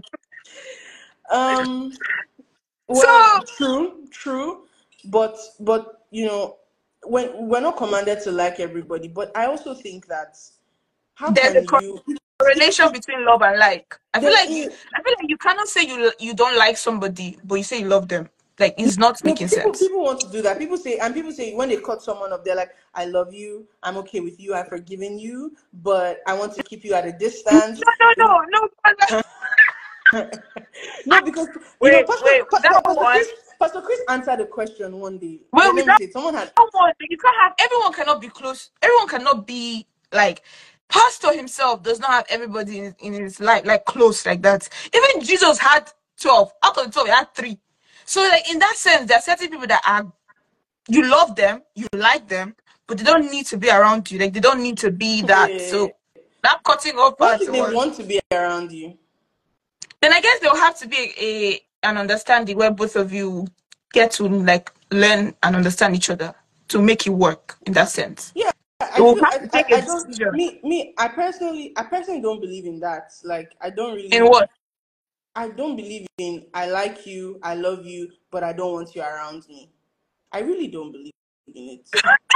[SPEAKER 1] um
[SPEAKER 2] So
[SPEAKER 1] well, true, true. But but you know, when we're not commanded to like everybody, but I also think that how
[SPEAKER 2] there's a
[SPEAKER 1] can you if,
[SPEAKER 2] correlation
[SPEAKER 1] if
[SPEAKER 2] between love and like. I feel
[SPEAKER 1] there
[SPEAKER 2] like you
[SPEAKER 1] is
[SPEAKER 2] I feel like you cannot say you you don't like somebody, but you say you love them. Like it's not
[SPEAKER 1] no,
[SPEAKER 2] making
[SPEAKER 1] people
[SPEAKER 2] sense.
[SPEAKER 1] people want to do that. People say, and people say when they cut someone up, they're like, I love you, I'm okay with you, I've forgiven you, but I want to keep you at a
[SPEAKER 2] No,
[SPEAKER 1] distance.
[SPEAKER 2] no, no, no.
[SPEAKER 1] No, because you know,
[SPEAKER 2] Wait,
[SPEAKER 1] pastor,
[SPEAKER 2] wait,
[SPEAKER 1] pa-
[SPEAKER 2] that
[SPEAKER 1] pa- Pastor Chris,
[SPEAKER 2] one.
[SPEAKER 1] Pastor Chris answered a question one day.
[SPEAKER 2] Well,
[SPEAKER 1] Let,
[SPEAKER 2] with
[SPEAKER 1] let me
[SPEAKER 2] that
[SPEAKER 1] say, someone had.
[SPEAKER 2] someone, you can't have everyone cannot be close. Everyone cannot be like pastor himself does not have everybody in, in his life like close like that. Even Jesus had twelve. Out of the twelve, he had three. So like in that sense, there are certain people that are you love them, you like them, but they don't need to be around you. Like they don't need to be that.
[SPEAKER 1] Yeah.
[SPEAKER 2] So that cutting off
[SPEAKER 1] What
[SPEAKER 2] part
[SPEAKER 1] if they
[SPEAKER 2] was
[SPEAKER 1] want to be around you?
[SPEAKER 2] then I guess there'll have to be a an understanding where both of you get to like learn and understand each other to make it work in that sense.
[SPEAKER 1] Yeah,
[SPEAKER 2] It
[SPEAKER 1] I
[SPEAKER 2] will
[SPEAKER 1] feel
[SPEAKER 2] have
[SPEAKER 1] I,
[SPEAKER 2] to
[SPEAKER 1] I,
[SPEAKER 2] take a
[SPEAKER 1] I don't
[SPEAKER 2] decision.
[SPEAKER 1] me me I personally I personally don't believe in that. Like I don't
[SPEAKER 2] In
[SPEAKER 1] really
[SPEAKER 2] what?
[SPEAKER 1] I don't believe in I like you, I love you, but I don't want you around me. I really don't believe in it.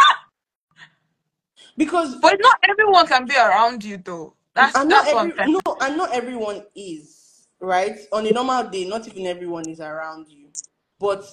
[SPEAKER 1] Because
[SPEAKER 2] But not everyone can be around you though. That's
[SPEAKER 1] and not
[SPEAKER 2] that's what I'm
[SPEAKER 1] every
[SPEAKER 2] trying
[SPEAKER 1] no
[SPEAKER 2] to
[SPEAKER 1] and not everyone is, right? On a normal day, not even everyone is around you. But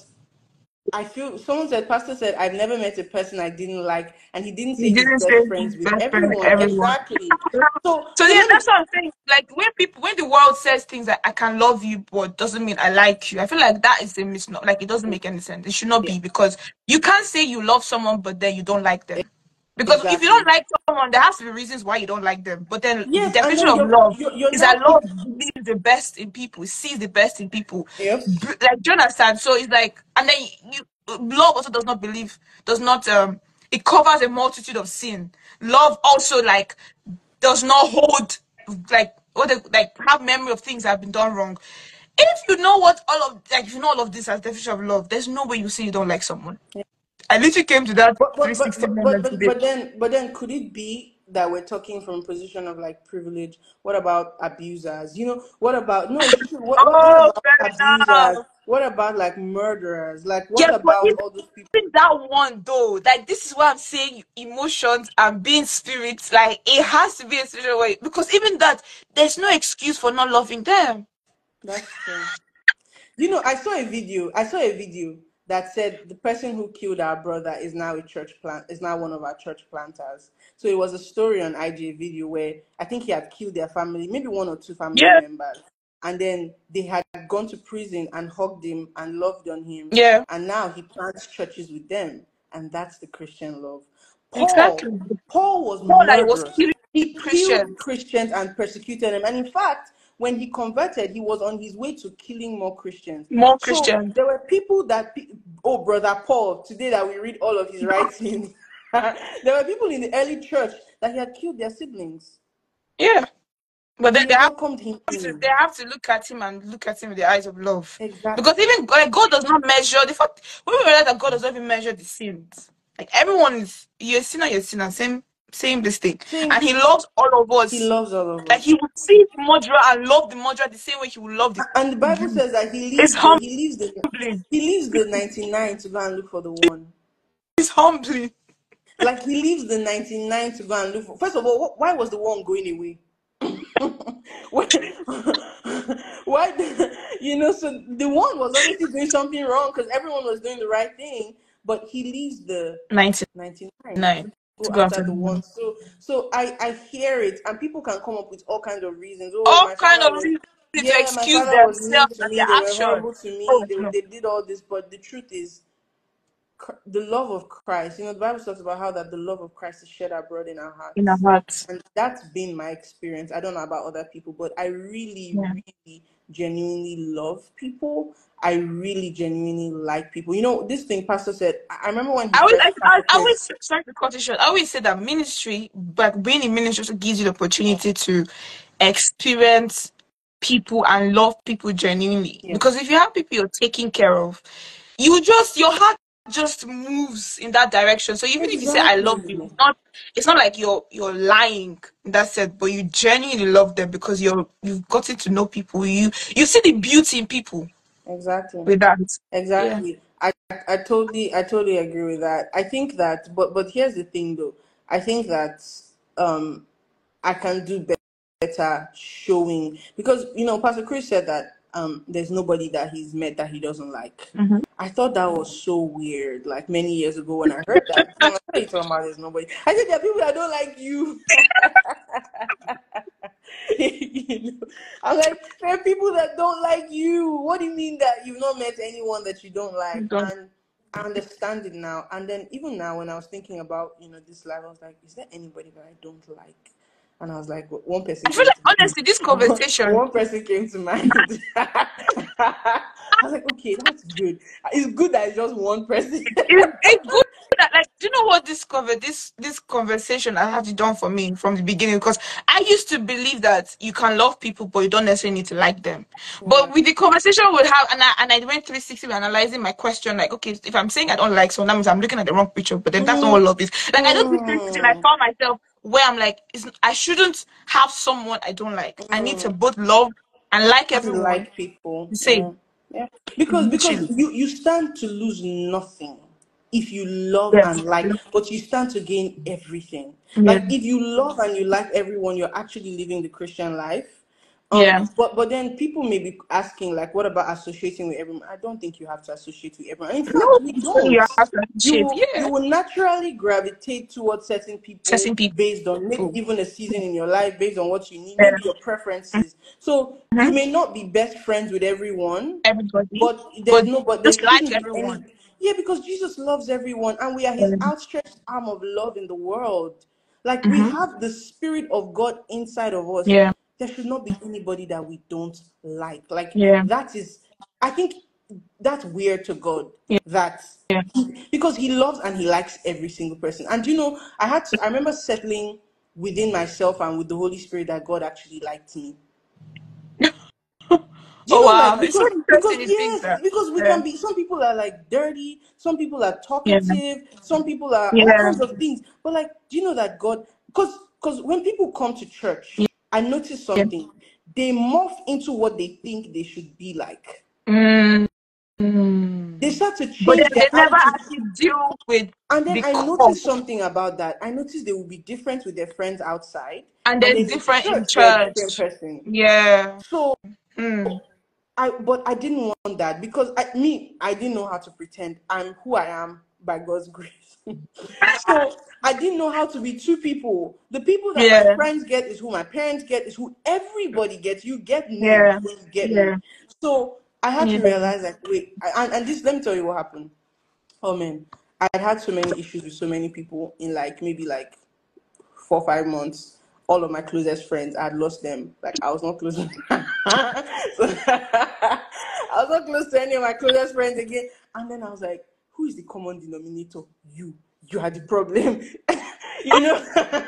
[SPEAKER 1] I feel someone said, Pastor said, I've never met a person I didn't like, and he didn't
[SPEAKER 2] you
[SPEAKER 1] say he's
[SPEAKER 2] didn't say
[SPEAKER 1] best friends with
[SPEAKER 2] best friend like
[SPEAKER 1] everyone.
[SPEAKER 2] everyone.
[SPEAKER 1] Exactly. So
[SPEAKER 2] So
[SPEAKER 1] so
[SPEAKER 2] yeah,
[SPEAKER 1] let me
[SPEAKER 2] that's what I'm saying. Like when people, when the world says things like "I can love you," but doesn't mean I like you. I feel like that is a misnomer. Like it doesn't make any sense. It should not
[SPEAKER 1] yeah,
[SPEAKER 2] be because you can't say you love someone but then you don't like them. Because if you don't
[SPEAKER 1] exactly.
[SPEAKER 2] like someone, there has to be reasons why you don't like them. But then the
[SPEAKER 1] Yes, and
[SPEAKER 2] definition
[SPEAKER 1] then
[SPEAKER 2] of
[SPEAKER 1] you're
[SPEAKER 2] love
[SPEAKER 1] you're, you're
[SPEAKER 2] is that
[SPEAKER 1] now
[SPEAKER 2] love
[SPEAKER 1] put
[SPEAKER 2] believes the best in people, sees the best in people.
[SPEAKER 1] yep.
[SPEAKER 2] B- Like do you understand? So it's like, and then you love also does not believe, does not um, it covers a multitude of sin. Love also like does not hold like what they, like have memory of things that have been done wrong. If you know what all of like if you know all of this as definition of love, there's no way you say you don't like someone. I literally came to that
[SPEAKER 1] But but but
[SPEAKER 2] three sixty
[SPEAKER 1] but but
[SPEAKER 2] moment
[SPEAKER 1] but
[SPEAKER 2] today.
[SPEAKER 1] but then but then could it be that we're talking from a position of like privilege? What about abusers? You know, what about no? It's true. What what what
[SPEAKER 2] Oh,
[SPEAKER 1] about
[SPEAKER 2] fair
[SPEAKER 1] abusers?
[SPEAKER 2] enough.
[SPEAKER 1] What about like murderers? Like
[SPEAKER 2] Yeah,
[SPEAKER 1] what
[SPEAKER 2] but
[SPEAKER 1] about
[SPEAKER 2] even
[SPEAKER 1] all those people?
[SPEAKER 2] even that one though, like this is what I'm saying, emotions and being spirits, like it has to be a special way because even that, there's no excuse for not loving them.
[SPEAKER 1] That's true. You know, I saw a video. I saw a video that said the person who killed our brother is now a church plant. Is now one of our church planters. So it was a story on I G, a video where I think he had killed their family, maybe one or two family
[SPEAKER 2] Yeah,
[SPEAKER 1] members, and then they had gone to prison and hugged him and loved on him,
[SPEAKER 2] yeah,
[SPEAKER 1] and now he plants churches with them, and that's the Christian love. Paul,
[SPEAKER 2] exactly.
[SPEAKER 1] Paul was
[SPEAKER 2] More like was
[SPEAKER 1] murderous.
[SPEAKER 2] killing
[SPEAKER 1] He killed
[SPEAKER 2] Christians,
[SPEAKER 1] Christians and persecuted them, and in fact, when he converted, he was on his way to killing more Christians.
[SPEAKER 2] more
[SPEAKER 1] So
[SPEAKER 2] Christians.
[SPEAKER 1] there were people that, oh, brother Paul, today that we read all of his writings, there were people in the early church that he had killed their siblings,
[SPEAKER 2] Yeah, but
[SPEAKER 1] and
[SPEAKER 2] then
[SPEAKER 1] they
[SPEAKER 2] they have
[SPEAKER 1] welcomed him
[SPEAKER 2] to
[SPEAKER 1] in.
[SPEAKER 2] they have to look at him and look at him with the eyes of love,
[SPEAKER 1] Exactly.
[SPEAKER 2] because even like God does not measure the fact when we realize that God does not even measure the sins. Like everyone is you're a sinner, you're a sinner, same same this thing, and
[SPEAKER 1] Same.
[SPEAKER 2] He loves all of
[SPEAKER 1] He
[SPEAKER 2] us.
[SPEAKER 1] loves all of
[SPEAKER 2] Like
[SPEAKER 1] us.
[SPEAKER 2] He would see the murderer and love the murderer the same way He would love the
[SPEAKER 1] And the Bible
[SPEAKER 2] good.
[SPEAKER 1] says that he
[SPEAKER 2] It's
[SPEAKER 1] leaves the he leaves the
[SPEAKER 2] humbling.
[SPEAKER 1] he leaves the ninety-nine to go and look for the one.
[SPEAKER 2] It's humbling.
[SPEAKER 1] Like he leaves the ninety-nine to go and look for. First of all, why was the one going away? why, why the- you know, so the one was obviously doing something wrong because everyone was doing the right thing, but he leaves the ninety-nine to
[SPEAKER 2] ninety-nine to
[SPEAKER 1] go
[SPEAKER 2] go
[SPEAKER 1] after
[SPEAKER 2] after
[SPEAKER 1] the one.
[SPEAKER 2] them.
[SPEAKER 1] So so I I hear it, and people can come up with all kinds of reasons. Oh,
[SPEAKER 2] All
[SPEAKER 1] my
[SPEAKER 2] kind
[SPEAKER 1] father
[SPEAKER 2] of
[SPEAKER 1] was,
[SPEAKER 2] reasons to
[SPEAKER 1] yeah, my
[SPEAKER 2] excuse
[SPEAKER 1] father was mean
[SPEAKER 2] themselves
[SPEAKER 1] to
[SPEAKER 2] and
[SPEAKER 1] me,
[SPEAKER 2] their
[SPEAKER 1] they were
[SPEAKER 2] action.
[SPEAKER 1] horrible to me,
[SPEAKER 2] Oh
[SPEAKER 1] they,
[SPEAKER 2] no.
[SPEAKER 1] they did all this, but the truth is Cr- the love of Christ. You know, the Bible talks about how that the love of Christ is shed abroad in our
[SPEAKER 2] In our
[SPEAKER 1] hearts.
[SPEAKER 2] hearts.
[SPEAKER 1] And that's been my experience. I don't know about other people, but I really,
[SPEAKER 2] Yeah.
[SPEAKER 1] really genuinely love people. I really genuinely like people. You know, this thing Pastor said, I I remember when he
[SPEAKER 2] I always, I,
[SPEAKER 1] first,
[SPEAKER 2] I
[SPEAKER 1] Pastor
[SPEAKER 2] I
[SPEAKER 1] Chris,
[SPEAKER 2] always, sorry to cut it short. I always say that ministry, but being in ministry also gives you the opportunity to experience people and love people genuinely.
[SPEAKER 1] yeah,
[SPEAKER 2] Because if you have people you're taking care of, you just your heart just moves in that direction. So even if you say I love you,
[SPEAKER 1] exactly,
[SPEAKER 2] it's not it's not like you're you're lying in that sense, but you genuinely love them because you're you've gotten to know people. You you see the beauty in people
[SPEAKER 1] exactly.
[SPEAKER 2] with that. Yeah.
[SPEAKER 1] Exactly. I, I totally I totally agree with that. I think that but but here's the thing though. I think that um I can do be- better showing because you know Pastor Chris said that um there's nobody that he's met that he doesn't like.
[SPEAKER 2] Mhm.
[SPEAKER 1] I thought that was so weird, like many years ago when I heard that. I'm like, what are you talking about? There's nobody. I said there are people that don't like you. You know, I'm like, there are people that don't like you. What do you mean that you've not met anyone that you don't like?
[SPEAKER 2] Don't.
[SPEAKER 1] And I understand it now. And then even now, when I was thinking about, you know, this life, I was like, is there anybody that I don't like? And I was like, one person
[SPEAKER 2] I feel
[SPEAKER 1] came to
[SPEAKER 2] like
[SPEAKER 1] mind.
[SPEAKER 2] honestly, this conversation
[SPEAKER 1] One person came to mind. I was like, okay, that's good. It's good that it's just one person.
[SPEAKER 2] It's, it's good that, like, do you know what this cover this this conversation I have done for me from the beginning? Because I used to believe that you can love people but you don't necessarily need to like them.
[SPEAKER 1] Yeah.
[SPEAKER 2] But with the conversation we have, and I and I went three sixty analyzing my question, like, okay, if I'm saying I don't like someone, that means I'm looking at the wrong picture. But then that's not
[SPEAKER 1] Mm,
[SPEAKER 2] what love is. Like, I don't do three sixty and I
[SPEAKER 1] mm,
[SPEAKER 2] found myself where I'm like, it's, I shouldn't have someone I don't like. I need to
[SPEAKER 1] mm.
[SPEAKER 2] both love and like
[SPEAKER 1] And
[SPEAKER 2] everyone
[SPEAKER 1] like people.
[SPEAKER 2] the same.
[SPEAKER 1] Yeah. Yeah. Because because
[SPEAKER 2] Literally.
[SPEAKER 1] you, you stand to lose nothing if you love
[SPEAKER 2] Yes.
[SPEAKER 1] and like, but you stand to gain everything.
[SPEAKER 2] Yeah.
[SPEAKER 1] Like if you love and you like everyone, you're actually living the Christian life.
[SPEAKER 2] Yeah.
[SPEAKER 1] Um, but but then people may be asking, like, what about associating with everyone? I don't think you have to associate with everyone. In fact,
[SPEAKER 2] No,
[SPEAKER 1] we
[SPEAKER 2] you
[SPEAKER 1] don't.
[SPEAKER 2] have to
[SPEAKER 1] You
[SPEAKER 2] appreciate.
[SPEAKER 1] will you
[SPEAKER 2] Yeah.
[SPEAKER 1] will naturally gravitate towards certain people
[SPEAKER 2] Certain
[SPEAKER 1] based on maybe
[SPEAKER 2] people.
[SPEAKER 1] even a season in your life, based on what you need,
[SPEAKER 2] Yeah.
[SPEAKER 1] maybe your preferences. So you
[SPEAKER 2] Mhm.
[SPEAKER 1] may not be best friends with everyone,
[SPEAKER 2] Everybody,
[SPEAKER 1] but there's
[SPEAKER 2] but
[SPEAKER 1] no, but there
[SPEAKER 2] just like
[SPEAKER 1] shouldn't be
[SPEAKER 2] everyone.
[SPEAKER 1] any. Yeah, because Jesus loves everyone, and we are His outstretched arm of love in the world. Like we
[SPEAKER 2] Mm-hmm.
[SPEAKER 1] have the Spirit of God inside of us.
[SPEAKER 2] Yeah,
[SPEAKER 1] There should not be anybody that we don't like. Like
[SPEAKER 2] yeah,
[SPEAKER 1] that is, I think that's weird to God.
[SPEAKER 2] yeah,
[SPEAKER 1] That
[SPEAKER 2] yeah.
[SPEAKER 1] because He loves and He likes every single person. And you know, I had to. I remember settling within myself and with the Holy Spirit that God actually liked me. Do you
[SPEAKER 2] Oh
[SPEAKER 1] know,
[SPEAKER 2] wow,
[SPEAKER 1] like
[SPEAKER 2] it's so
[SPEAKER 1] because because
[SPEAKER 2] interesting to think
[SPEAKER 1] yes,
[SPEAKER 2] that.
[SPEAKER 1] because we
[SPEAKER 2] Yeah,
[SPEAKER 1] can be. Some people are like dirty. Some people are
[SPEAKER 2] yeah,
[SPEAKER 1] talkative. Some people are all
[SPEAKER 2] yeah,
[SPEAKER 1] kinds of things. But like, do you know that God? Because because when people come to
[SPEAKER 2] yeah.
[SPEAKER 1] church, I notice something. They morph into what they think they should be like.
[SPEAKER 2] Mm,
[SPEAKER 1] They
[SPEAKER 2] mm.
[SPEAKER 1] start to
[SPEAKER 2] But
[SPEAKER 1] change
[SPEAKER 2] then
[SPEAKER 1] their
[SPEAKER 2] they never
[SPEAKER 1] attitude.
[SPEAKER 2] actually deal with
[SPEAKER 1] And then
[SPEAKER 2] the
[SPEAKER 1] I
[SPEAKER 2] core,
[SPEAKER 1] noticed something about that. I noticed they will be different with their friends outside,
[SPEAKER 2] and
[SPEAKER 1] and
[SPEAKER 2] then
[SPEAKER 1] then in
[SPEAKER 2] different in
[SPEAKER 1] church they're a different
[SPEAKER 2] church.
[SPEAKER 1] person.
[SPEAKER 2] Yeah.
[SPEAKER 1] So
[SPEAKER 2] Mm.
[SPEAKER 1] I but I didn't want that because I me I didn't know how to pretend I'm who I am by God's grace. So I didn't know how to be two people. The people that my
[SPEAKER 2] Yeah,
[SPEAKER 1] friends get is who my parents get, is who everybody gets. You get me
[SPEAKER 2] yeah,
[SPEAKER 1] before you get me.
[SPEAKER 2] yeah,
[SPEAKER 1] So I had
[SPEAKER 2] yeah.
[SPEAKER 1] to realize like wait, I- and, and this let me tell you what happened. Oh man, I had so many issues with so many people in like maybe like four five months. All of my closest friends, I had lost them. Like I was not close. So, I was not close to any of my closest friends again. And then I was like, who is the common denominator? You. You are the problem. you know.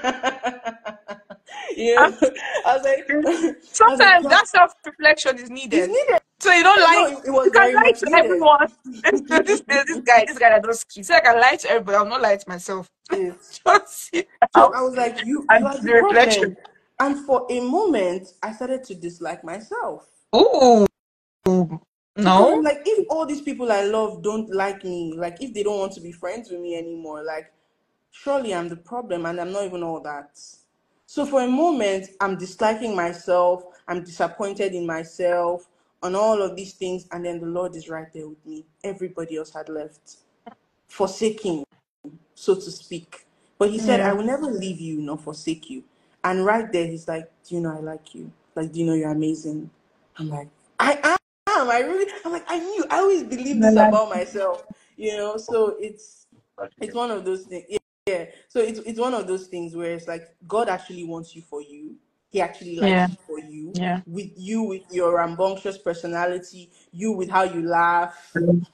[SPEAKER 1] you know. I was like, I was like,
[SPEAKER 2] Sometimes
[SPEAKER 1] God,
[SPEAKER 2] that self-reflection is
[SPEAKER 1] it's
[SPEAKER 2] needed.
[SPEAKER 1] needed.
[SPEAKER 2] So you don't
[SPEAKER 1] No,
[SPEAKER 2] lie.
[SPEAKER 1] it, it
[SPEAKER 2] You
[SPEAKER 1] was
[SPEAKER 2] can
[SPEAKER 1] very
[SPEAKER 2] lie
[SPEAKER 1] much
[SPEAKER 2] to
[SPEAKER 1] needed.
[SPEAKER 2] everyone. There's, there's this, there's this guy, this guy that does ski. So I can lie to everybody. I'll not lie to myself.
[SPEAKER 1] Yes.
[SPEAKER 2] Just sit
[SPEAKER 1] So
[SPEAKER 2] down
[SPEAKER 1] I was like, you you
[SPEAKER 2] and
[SPEAKER 1] are
[SPEAKER 2] do
[SPEAKER 1] the
[SPEAKER 2] the reflection.
[SPEAKER 1] problem. And for a moment, I started to dislike myself.
[SPEAKER 2] Ooh,
[SPEAKER 1] Because I'm
[SPEAKER 2] no.
[SPEAKER 1] like, if all these people I love don't like me, like if they don't want to be friends with me anymore, like surely I'm the problem and I'm not even all that. So for a moment, I'm disliking myself, I'm disappointed in myself, on all of these things, and then the Lord is right there with me. Everybody else had left, forsaking, so to speak. But He said, I
[SPEAKER 2] Yeah.
[SPEAKER 1] will never leave you nor forsake you. And right there, He's like, do you know I like you? Like, do you know you're amazing? I'm like, I am. I really, I'm like, I knew, I always believed
[SPEAKER 2] I
[SPEAKER 1] this
[SPEAKER 2] like-
[SPEAKER 1] about myself, you know? So it's, it's one of those things. Yeah. yeah. So it's, it's one of those things where it's like, God actually wants you for you. He actually
[SPEAKER 2] Yeah.
[SPEAKER 1] likes you for you,
[SPEAKER 2] Yeah.
[SPEAKER 1] with you, with your rambunctious personality, you with how you laugh.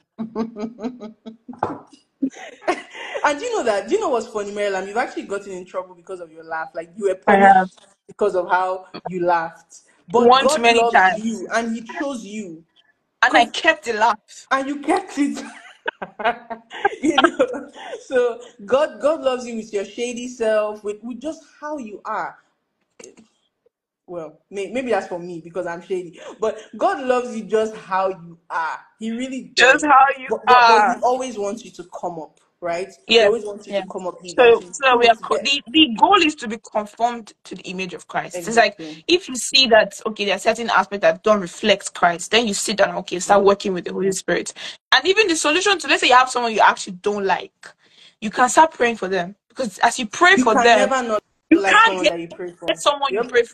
[SPEAKER 1] And do you know that? Do you know what's funny, Marylam? You've actually gotten in trouble because of your laugh. Like you were
[SPEAKER 2] I have
[SPEAKER 1] punished because of how you laughed. But
[SPEAKER 2] one too
[SPEAKER 1] God
[SPEAKER 2] many
[SPEAKER 1] loves
[SPEAKER 2] times,
[SPEAKER 1] you and He chose you.
[SPEAKER 2] and I
[SPEAKER 1] Cause
[SPEAKER 2] kept the laugh.
[SPEAKER 1] and you kept it. you know. So God God loves you with your shady self, with, with just how you are. Well, may, maybe that's for me because I'm shady. But God loves you just how you are. He really
[SPEAKER 2] Just
[SPEAKER 1] does.
[SPEAKER 2] how you
[SPEAKER 1] But but but He
[SPEAKER 2] are.
[SPEAKER 1] always wants you to come up, right? He
[SPEAKER 2] Yeah.
[SPEAKER 1] always wants you to
[SPEAKER 2] Yeah.
[SPEAKER 1] come up He and
[SPEAKER 2] So,
[SPEAKER 1] to
[SPEAKER 2] so we
[SPEAKER 1] improve,
[SPEAKER 2] are
[SPEAKER 1] to
[SPEAKER 2] co-
[SPEAKER 1] get
[SPEAKER 2] the the goal is to be conformed to the image of Christ. It's like
[SPEAKER 1] exactly.
[SPEAKER 2] if you see that okay, there are certain aspects that don't reflect Christ, then you sit down. Okay, start
[SPEAKER 1] Mm.
[SPEAKER 2] working with the Holy Spirit, and even the solution to let's say you have someone you actually don't like, you can start praying for them because as you pray
[SPEAKER 1] You
[SPEAKER 2] for
[SPEAKER 1] can
[SPEAKER 2] them,
[SPEAKER 1] never not
[SPEAKER 2] you
[SPEAKER 1] like
[SPEAKER 2] can't
[SPEAKER 1] someone
[SPEAKER 2] get
[SPEAKER 1] that you pray for.
[SPEAKER 2] someone you
[SPEAKER 1] Yep.
[SPEAKER 2] pray for.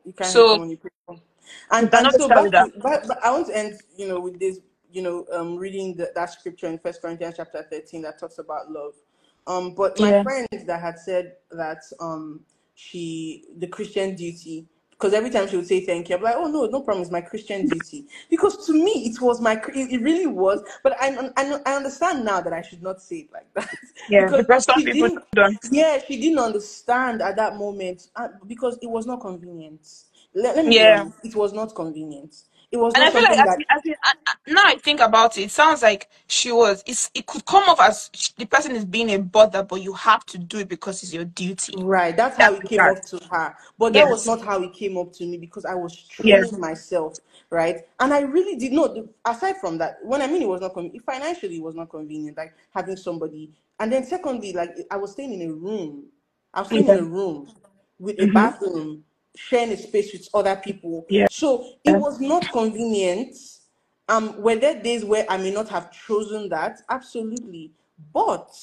[SPEAKER 1] You can't hate
[SPEAKER 2] So
[SPEAKER 1] someone you pray for. And
[SPEAKER 2] you
[SPEAKER 1] and
[SPEAKER 2] cannot
[SPEAKER 1] so
[SPEAKER 2] tell me
[SPEAKER 1] back
[SPEAKER 2] that.
[SPEAKER 1] to but, but I want to end, you know, with this, you know, um reading the, that scripture in First Corinthians chapter thirteen that talks about love. Um, but my
[SPEAKER 2] Yeah.
[SPEAKER 1] friend that had said that um she the Christian duty, because every time she would say thank you, I'm like, oh no, no problem, it's my Christian duty. Because to me it was my it, it really was. But I, I I understand now that I should not say it like that
[SPEAKER 2] Yeah.
[SPEAKER 1] because
[SPEAKER 2] Because some
[SPEAKER 1] she
[SPEAKER 2] people
[SPEAKER 1] didn't.
[SPEAKER 2] don't.
[SPEAKER 1] Yeah, she didn't understand at that moment uh, because it was not convenient. Let, let me be
[SPEAKER 2] Yeah.
[SPEAKER 1] honest, it was not convenient. It was
[SPEAKER 2] And
[SPEAKER 1] not
[SPEAKER 2] I feel like
[SPEAKER 1] something
[SPEAKER 2] as,
[SPEAKER 1] that.
[SPEAKER 2] in- as in, uh, uh, now I think about it, it sounds like she was. It's, it could come off as sh- the person is being a bother, but you have to do it because it's your duty.
[SPEAKER 1] Right, that's how
[SPEAKER 2] That's
[SPEAKER 1] it
[SPEAKER 2] the
[SPEAKER 1] came
[SPEAKER 2] part.
[SPEAKER 1] up to her. But that was
[SPEAKER 2] Yes.
[SPEAKER 1] not how it came up to me because I was
[SPEAKER 2] Yes.
[SPEAKER 1] training myself, right? And I really did not. Aside from that, when I mean it was not con- financially, it was not convenient, like having somebody. And then secondly, like I was staying in a room. I was staying in
[SPEAKER 2] Yeah.
[SPEAKER 1] a room with a
[SPEAKER 2] Mm-hmm.
[SPEAKER 1] bathroom, sharing a space with other people.
[SPEAKER 2] Yeah.
[SPEAKER 1] So it was not convenient. Um, were there days where I may not have chosen that? Absolutely. But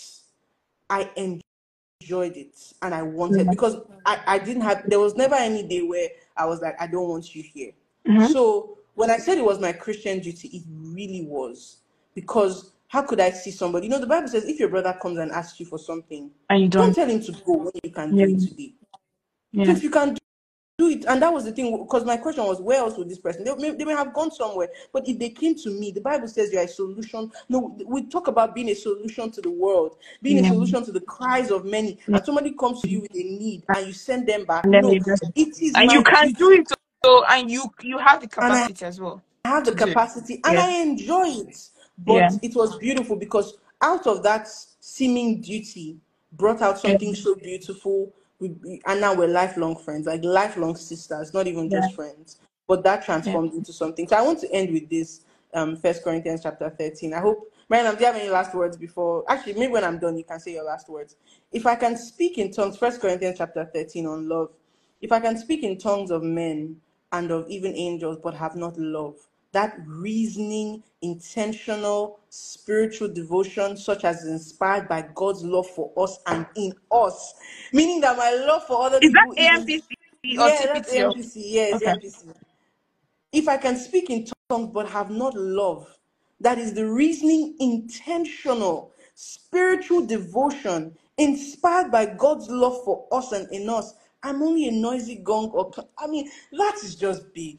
[SPEAKER 1] I enjoyed it and I wanted
[SPEAKER 2] Yeah.
[SPEAKER 1] because I, I didn't have there was never any day where I was like, I don't want you here.
[SPEAKER 2] Mm-hmm.
[SPEAKER 1] So when I said it was my Christian duty, it really was. Because how could I see somebody? You know, the Bible says if your brother comes and asks you for something,
[SPEAKER 2] And you
[SPEAKER 1] don't
[SPEAKER 2] don't.
[SPEAKER 1] tell him to go when you can do
[SPEAKER 2] Yeah.
[SPEAKER 1] it today. So
[SPEAKER 2] Yeah.
[SPEAKER 1] if you can do it, and that was the thing, because my question was, where else would this person? They may, they may have gone somewhere, but if they came to me, the Bible says you're a solution. No, we talk about being a solution to the world, being a
[SPEAKER 2] Yeah.
[SPEAKER 1] solution to the cries of many,
[SPEAKER 2] Yeah.
[SPEAKER 1] and somebody comes to you with a need and you send them back.
[SPEAKER 2] And then
[SPEAKER 1] No,
[SPEAKER 2] you just
[SPEAKER 1] it is
[SPEAKER 2] and you
[SPEAKER 1] my
[SPEAKER 2] can do
[SPEAKER 1] duty,
[SPEAKER 2] it. So and you you have the
[SPEAKER 1] and I
[SPEAKER 2] capacity as well
[SPEAKER 1] have the
[SPEAKER 2] to do it.
[SPEAKER 1] capacity and
[SPEAKER 2] Yeah.
[SPEAKER 1] I enjoy it.
[SPEAKER 2] Yeah.
[SPEAKER 1] But it was beautiful because out of that seeming duty brought out
[SPEAKER 2] Yeah.
[SPEAKER 1] something so beautiful. We, we- and now we're lifelong friends, like lifelong sisters, not even
[SPEAKER 2] Yeah.
[SPEAKER 1] just friends. But that
[SPEAKER 2] Yeah.
[SPEAKER 1] transformed into something. So I want to end with this um First Corinthians chapter thirteen. I hope, Mariam, do you have any last words before? Actually, maybe when I'm done, you can say your last words. If I can speak in tongues, First Corinthians chapter thirteen on love. If I can speak in tongues of men and of even angels, but have not love, that reasoning, intentional, spiritual devotion, such as is inspired by God's love for us and in us, meaning that my love for other
[SPEAKER 2] Is that
[SPEAKER 1] people isn't.
[SPEAKER 2] A M P C or
[SPEAKER 1] Yeah, that's
[SPEAKER 2] T P T? Or,
[SPEAKER 1] A M P C. Yeah, it's
[SPEAKER 2] okay.
[SPEAKER 1] A M P C. If I can speak in tongues but have not love, that is the reasoning, intentional, spiritual devotion inspired by God's love for us and in us. I'm only a noisy gong or cl- I mean, that is just big.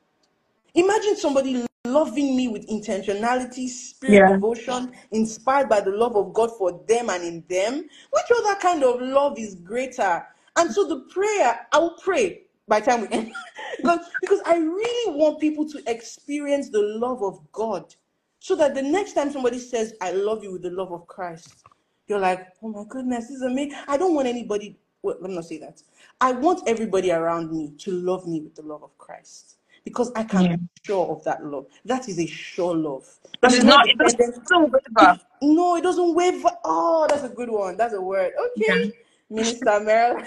[SPEAKER 1] Imagine somebody loving me with intentionality, spirit
[SPEAKER 2] Yeah.
[SPEAKER 1] devotion, inspired by the love of God for them and in them. Which other kind of love is greater? And so the prayer, I will pray by the time we end. because, because I really want people to experience the love of God. So that the next time somebody says, I love you with the love of Christ, you're like, oh my goodness, this is amazing. I don't want anybody, well, let me not say that. I want everybody around me to love me with the love of Christ because I can
[SPEAKER 2] Yeah.
[SPEAKER 1] be sure of that love. That is a sure love. It
[SPEAKER 2] Because
[SPEAKER 1] is
[SPEAKER 2] it's
[SPEAKER 1] not
[SPEAKER 2] not. It
[SPEAKER 1] dependent.
[SPEAKER 2] doesn't
[SPEAKER 1] It,
[SPEAKER 2] waver.
[SPEAKER 1] no, it doesn't waver. Oh, that's a good one. That's a word.
[SPEAKER 2] Yeah.
[SPEAKER 1] Okay, Minister Merrill.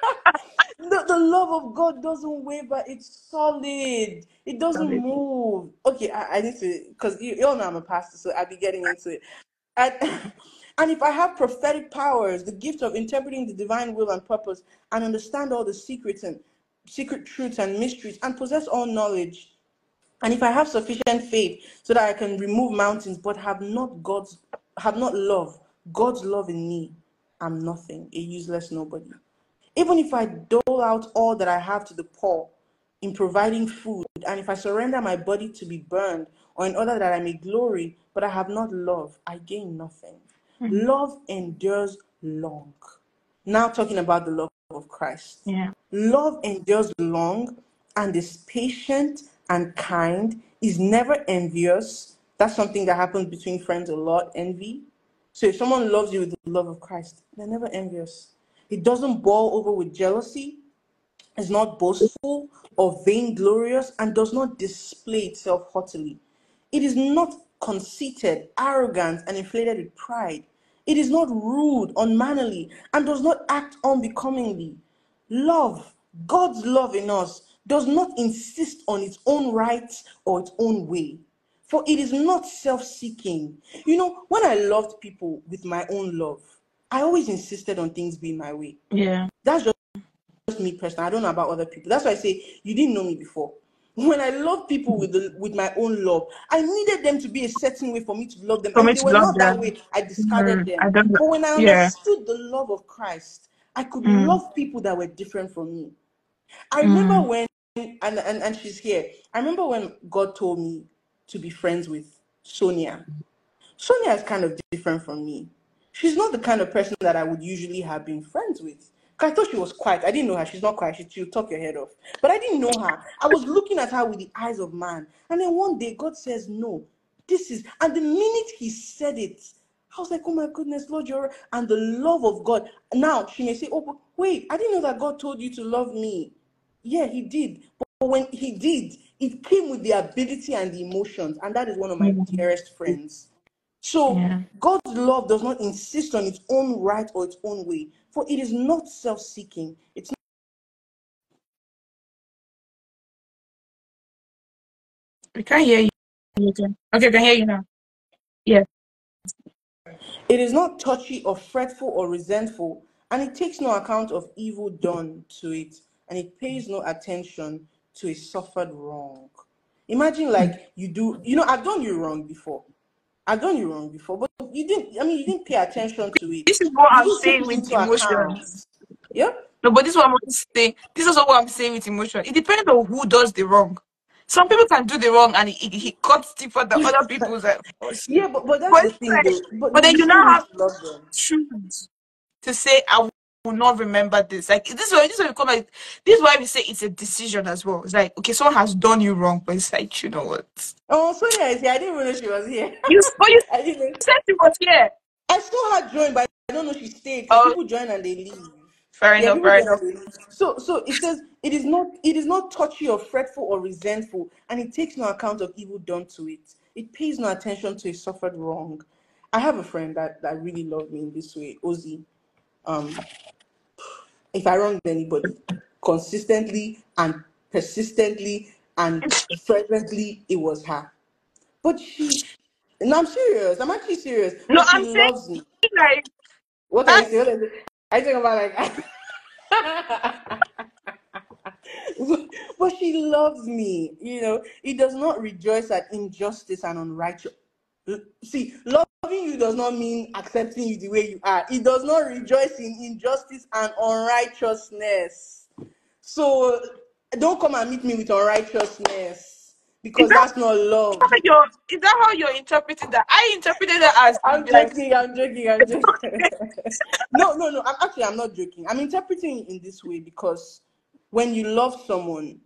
[SPEAKER 1] the, the love of God doesn't waver. It's solid. It doesn't
[SPEAKER 2] Solid.
[SPEAKER 1] move. Okay, I, I need to, because you, you all know I'm a pastor, so I'll be getting into it. And, and if I have prophetic powers, the gift of interpreting the divine will and purpose, and understand all the secrets and secret truths and mysteries, and possess all knowledge, and if I have sufficient faith so that I can remove mountains, but have not God's have not love, God's love in me, I'm nothing, a useless nobody. Even if I dole out all that I have to the poor in providing food, and if I surrender my body to be burned, or in order that I may glory, but I have not love, I gain nothing.
[SPEAKER 2] Mhm.
[SPEAKER 1] Love endures long. Now talking about the love of Christ.
[SPEAKER 2] Yeah.
[SPEAKER 1] Love endures long and is patient and kind, is never envious. That's something that happens between friends a lot, envy. So if someone loves you with the love of Christ, they're never envious. It doesn't boil over with jealousy, is not boastful or vainglorious, and does not display itself haughtily. It is not conceited, arrogant, and inflated with pride. It is not rude, unmannerly, and does not act unbecomingly. Love, God's love in us, does not insist on its own rights or its own way. For it is not self seeking. You know, when I loved people with my own love, I always insisted on things being my way.
[SPEAKER 2] Yeah.
[SPEAKER 1] That's just just me personally. I don't know about other people. That's why I say you didn't know me before. When I love people with the with my own love, I needed them to be a certain way for me to love them.
[SPEAKER 2] For
[SPEAKER 1] And
[SPEAKER 2] me
[SPEAKER 1] if they
[SPEAKER 2] to
[SPEAKER 1] were
[SPEAKER 2] love
[SPEAKER 1] not that
[SPEAKER 2] them.
[SPEAKER 1] way, I discarded
[SPEAKER 2] Mm, I
[SPEAKER 1] them.
[SPEAKER 2] don't know.
[SPEAKER 1] But when I
[SPEAKER 2] Yeah.
[SPEAKER 1] understood the love of Christ, I could
[SPEAKER 2] Mm,
[SPEAKER 1] love people that were different from me. I remember
[SPEAKER 2] mm,
[SPEAKER 1] when, and, and, and she's here, I remember when God told me to be friends with Sonia. Sonia is kind of different from me. She's not the kind of person that I would usually have been friends with. 'Cause I thought she was quiet. I didn't know her. She's not quiet. She, she'll talk your head off. But I didn't know her. I was looking at her with the eyes of man. And then one day, God says, no, this is. And the minute he said it, I was like, oh my goodness, Lord, you're. And the love of God. Now, she may say, oh, but wait, I didn't know that God told you to love me. Yeah, he did. But when he did, it came with the ability and the emotions. And that is one of my
[SPEAKER 2] mm,
[SPEAKER 1] dearest friends. So
[SPEAKER 2] yeah.
[SPEAKER 1] God's love does not insist on its own right or its own way, for it is not self-seeking. It's not,
[SPEAKER 2] We can't hear you. Okay, okay, I can hear you now. Yeah.
[SPEAKER 1] it is not touchy or fretful or resentful, and it takes no account of evil done to it, and it pays no attention to a suffered wrong. Imagine like you do, you know, I've done you wrong before. I've done you wrong before, but you didn't, I mean, you didn't pay attention to it.
[SPEAKER 2] This is what
[SPEAKER 1] You
[SPEAKER 2] I'm
[SPEAKER 1] didn't take
[SPEAKER 2] saying
[SPEAKER 1] it
[SPEAKER 2] with
[SPEAKER 1] into account.
[SPEAKER 2] emotions.
[SPEAKER 1] Yep.
[SPEAKER 2] No, but this is what I'm saying. This is also what I'm saying with emotion. It depends on who does the wrong. Some people can do the wrong and it, it, it cuts deeper than other people's. Like, oh, shit.
[SPEAKER 1] Yeah, but, but that's
[SPEAKER 2] But
[SPEAKER 1] the
[SPEAKER 2] it's
[SPEAKER 1] thing
[SPEAKER 2] like,
[SPEAKER 1] though. But
[SPEAKER 2] but
[SPEAKER 1] then
[SPEAKER 2] then
[SPEAKER 1] you
[SPEAKER 2] you
[SPEAKER 1] still
[SPEAKER 2] now
[SPEAKER 1] need
[SPEAKER 2] have
[SPEAKER 1] to love them.
[SPEAKER 2] choose to say I will not remember this. Like this is why this is why we come like this is why we say it's a decision as well. It's like okay, someone has done you wrong, but it's like you know what?
[SPEAKER 1] Oh, Sonia is here. I didn't even know she was here.
[SPEAKER 2] You but you
[SPEAKER 1] I didn't know.
[SPEAKER 2] said she was here.
[SPEAKER 1] I saw her join, but I don't know she stayed because
[SPEAKER 2] Oh,
[SPEAKER 1] people join and they leave.
[SPEAKER 2] fair
[SPEAKER 1] Yeah,
[SPEAKER 2] enough,
[SPEAKER 1] people
[SPEAKER 2] fair
[SPEAKER 1] join
[SPEAKER 2] enough.
[SPEAKER 1] and they leave. So, so it says it is not it is not touchy or fretful or resentful, and it takes no account of evil done to it. It pays no attention to a suffered wrong. I have a friend that that really loved me in this way, Ozzy. Um, if I wronged anybody, consistently and persistently and fervently, it was her. But she, no, I'm serious. I'm actually serious.
[SPEAKER 2] No,
[SPEAKER 1] But she
[SPEAKER 2] I'm saying
[SPEAKER 1] loves me.
[SPEAKER 2] like
[SPEAKER 1] What are
[SPEAKER 2] that.
[SPEAKER 1] you saying? What are you saying? I think about like, but she loves me. You know, it does not rejoice at injustice and unrighteous. See, loving you does not mean accepting you the way you are. It does not rejoice in injustice and unrighteousness. So don't come and meet me with unrighteousness
[SPEAKER 2] Is
[SPEAKER 1] because
[SPEAKER 2] that
[SPEAKER 1] that's not love.
[SPEAKER 2] how you're is that how you're interpreting that? I interpreted it as
[SPEAKER 1] I'm
[SPEAKER 2] like
[SPEAKER 1] joking. I'm joking. I'm joking. no, no, no. I'm actually I'm not joking. I'm interpreting it in this way because when you love someone,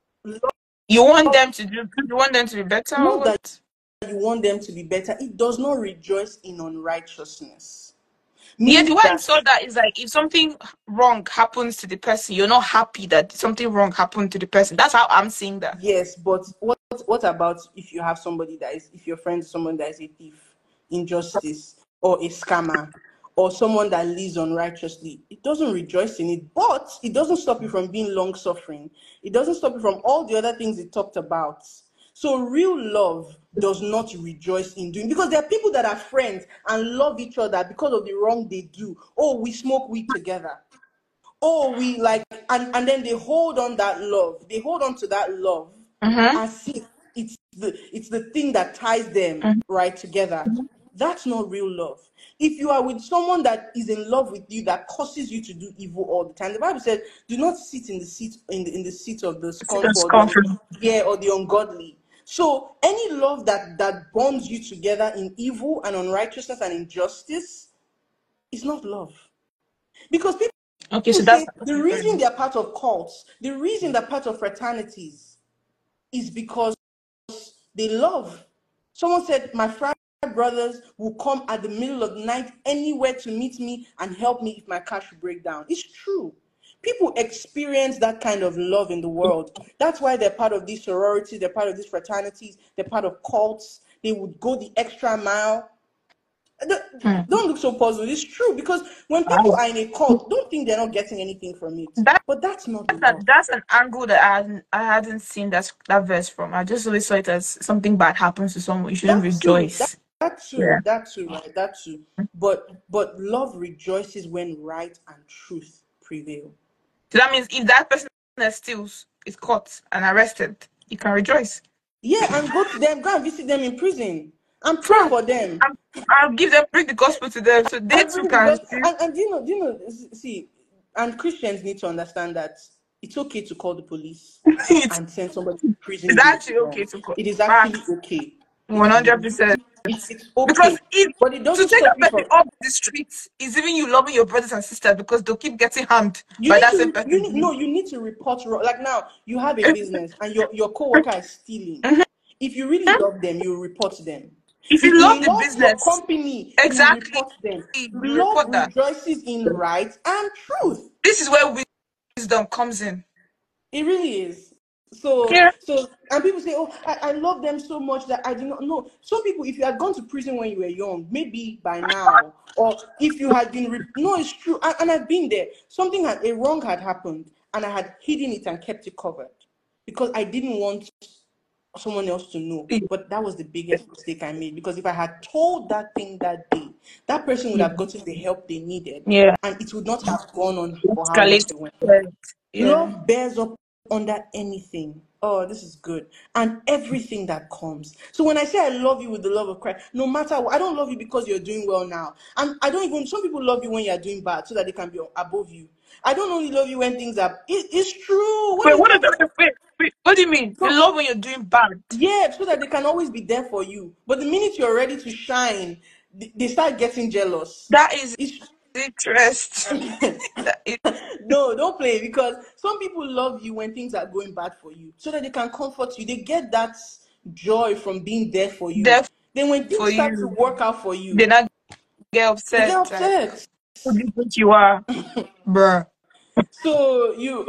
[SPEAKER 2] you want them to do you want them to be better or
[SPEAKER 1] not that
[SPEAKER 2] what?
[SPEAKER 1] you want them to be better, it does not rejoice in unrighteousness.
[SPEAKER 2] Yeah, the
[SPEAKER 1] Meaning
[SPEAKER 2] way I
[SPEAKER 1] that
[SPEAKER 2] saw that is like if something wrong happens to the person, you're not happy that something wrong happened to the person. That's how I'm seeing that.
[SPEAKER 1] yes, but what what about if you have somebody that is if your friend is someone that is a thief, injustice, or a scammer, or someone that lives unrighteously? It doesn't rejoice in it, but it doesn't stop you from being long suffering. It doesn't stop you from all the other things it talked about. So real love does not rejoice in doing because there are people that are friends and love each other because of the wrong they do. Oh, we smoke weed together. Oh, we like and and then they hold on that love. They hold on to that love
[SPEAKER 2] Mm-hmm.
[SPEAKER 1] as if it's the it's the thing that ties them right together. That's not real love. If you are with someone that is in love with you that causes you to do evil all the time, the Bible said, "Do not sit in the seat in the, in the seat of the scornful
[SPEAKER 2] That's
[SPEAKER 1] or the
[SPEAKER 2] comfort.
[SPEAKER 1] un- yeah or the ungodly." So any love that that bonds you together in evil and unrighteousness and injustice is not love. Because people
[SPEAKER 2] Okay, so that's
[SPEAKER 1] say the
[SPEAKER 2] okay, fair
[SPEAKER 1] reason
[SPEAKER 2] enough.
[SPEAKER 1] they're part of cults, the reason they're part of fraternities is because they love. Someone said, my frat brothers will come at the middle of the night anywhere to meet me and help me if my car should break down. It's true. People experience that kind of love in the world. That's why they're part of these sororities, they're part of these fraternities, they're part of cults. They would go the extra mile.
[SPEAKER 2] Hmm.
[SPEAKER 1] Don't look so puzzled. It's true because when people
[SPEAKER 2] Wow.
[SPEAKER 1] are in a cult, don't think they're not getting anything from it.
[SPEAKER 2] That,
[SPEAKER 1] But that's not
[SPEAKER 2] that's,
[SPEAKER 1] love.
[SPEAKER 2] a, that's an angle that I hadn't I hadn't seen that that verse from. I just always saw it as something bad happens to someone. You shouldn't
[SPEAKER 1] That too. That,
[SPEAKER 2] rejoice.
[SPEAKER 1] that
[SPEAKER 2] Yeah.
[SPEAKER 1] too. That too. Right. That too. But but love rejoices when right and truth prevail.
[SPEAKER 2] So that means if that person that steals is caught and arrested, you can rejoice.
[SPEAKER 1] Yeah, and go to them, go and visit them in prison and pray
[SPEAKER 2] True.
[SPEAKER 1] for them.
[SPEAKER 2] And I'll give them, bring the gospel to them so they
[SPEAKER 1] And
[SPEAKER 2] too
[SPEAKER 1] bring the
[SPEAKER 2] can
[SPEAKER 1] gospel.
[SPEAKER 2] receive.
[SPEAKER 1] And, and do you know, do you know, see, and Christians need to understand that it's okay to call the police
[SPEAKER 2] it's,
[SPEAKER 1] and send somebody to prison
[SPEAKER 2] it's
[SPEAKER 1] if they do
[SPEAKER 2] actually
[SPEAKER 1] wrong.
[SPEAKER 2] okay to go
[SPEAKER 1] It is
[SPEAKER 2] back
[SPEAKER 1] actually okay. It
[SPEAKER 2] one
[SPEAKER 1] is
[SPEAKER 2] hundred percent.
[SPEAKER 1] it's, it's
[SPEAKER 2] Because
[SPEAKER 1] okay.
[SPEAKER 2] if
[SPEAKER 1] But it
[SPEAKER 2] to
[SPEAKER 1] doesn't
[SPEAKER 2] take
[SPEAKER 1] stop
[SPEAKER 2] that
[SPEAKER 1] you
[SPEAKER 2] person
[SPEAKER 1] from.
[SPEAKER 2] off the streets is even you loving your brothers and sisters because they'll keep getting harmed
[SPEAKER 1] You
[SPEAKER 2] by
[SPEAKER 1] need
[SPEAKER 2] that
[SPEAKER 1] to
[SPEAKER 2] same
[SPEAKER 1] re- you
[SPEAKER 2] person.
[SPEAKER 1] need no you need to report wrong. Like now you have a business and your your coworker is stealing. If you really love them, you report them.
[SPEAKER 2] If
[SPEAKER 1] If
[SPEAKER 2] you love
[SPEAKER 1] you
[SPEAKER 2] the
[SPEAKER 1] love your
[SPEAKER 2] business,
[SPEAKER 1] company, you
[SPEAKER 2] exactly,
[SPEAKER 1] report them.
[SPEAKER 2] you
[SPEAKER 1] Love
[SPEAKER 2] report that.
[SPEAKER 1] rejoices in right and truth.
[SPEAKER 2] This is where wisdom comes in.
[SPEAKER 1] It really is. So,
[SPEAKER 2] Yeah.
[SPEAKER 1] so, and people say, "Oh, I, I love them so much that I do not know." Some people, if you had gone to prison when you were young, maybe by now, or if you had been, re- no, it's true, and, and I've been there. Something had a wrong had happened, and I had hidden it and kept it covered because I didn't want someone else to know. But that was the biggest mistake I made because if I had told that thing that day, that person would
[SPEAKER 2] Yeah.
[SPEAKER 1] have gotten the help they needed,
[SPEAKER 2] Yeah.
[SPEAKER 1] and it would not have gone on for how long
[SPEAKER 2] Escalate.
[SPEAKER 1] it went.
[SPEAKER 2] Yeah.
[SPEAKER 1] Love bears up under anything. Oh, this is good. And everything that comes. So when I say I love you with the love of Christ, no matter what, I don't love you because you're doing well now. And I don't even, some people love you when you're doing bad so that they can be above you. I don't only love you when things are, it, it's true. When
[SPEAKER 2] Wait,
[SPEAKER 1] you
[SPEAKER 2] what,
[SPEAKER 1] come
[SPEAKER 2] is,
[SPEAKER 1] to,
[SPEAKER 2] wait, wait, what do you mean? You
[SPEAKER 1] so,
[SPEAKER 2] love when you're doing bad?
[SPEAKER 1] yeah, so that they can always be there for you. But the minute you're ready to shine, they, they start getting jealous.
[SPEAKER 2] That is
[SPEAKER 1] It's,
[SPEAKER 2] interest. That is
[SPEAKER 1] no, don't play because some people love you when things are going bad for you so that they can comfort you. They get that joy from being there for you.
[SPEAKER 2] there
[SPEAKER 1] Then when
[SPEAKER 2] for
[SPEAKER 1] things start to
[SPEAKER 2] you.
[SPEAKER 1] work out for
[SPEAKER 2] They
[SPEAKER 1] you,
[SPEAKER 2] not get
[SPEAKER 1] they get
[SPEAKER 2] upset. Like,
[SPEAKER 1] upset.
[SPEAKER 2] who do you think you are? Bruh.
[SPEAKER 1] So you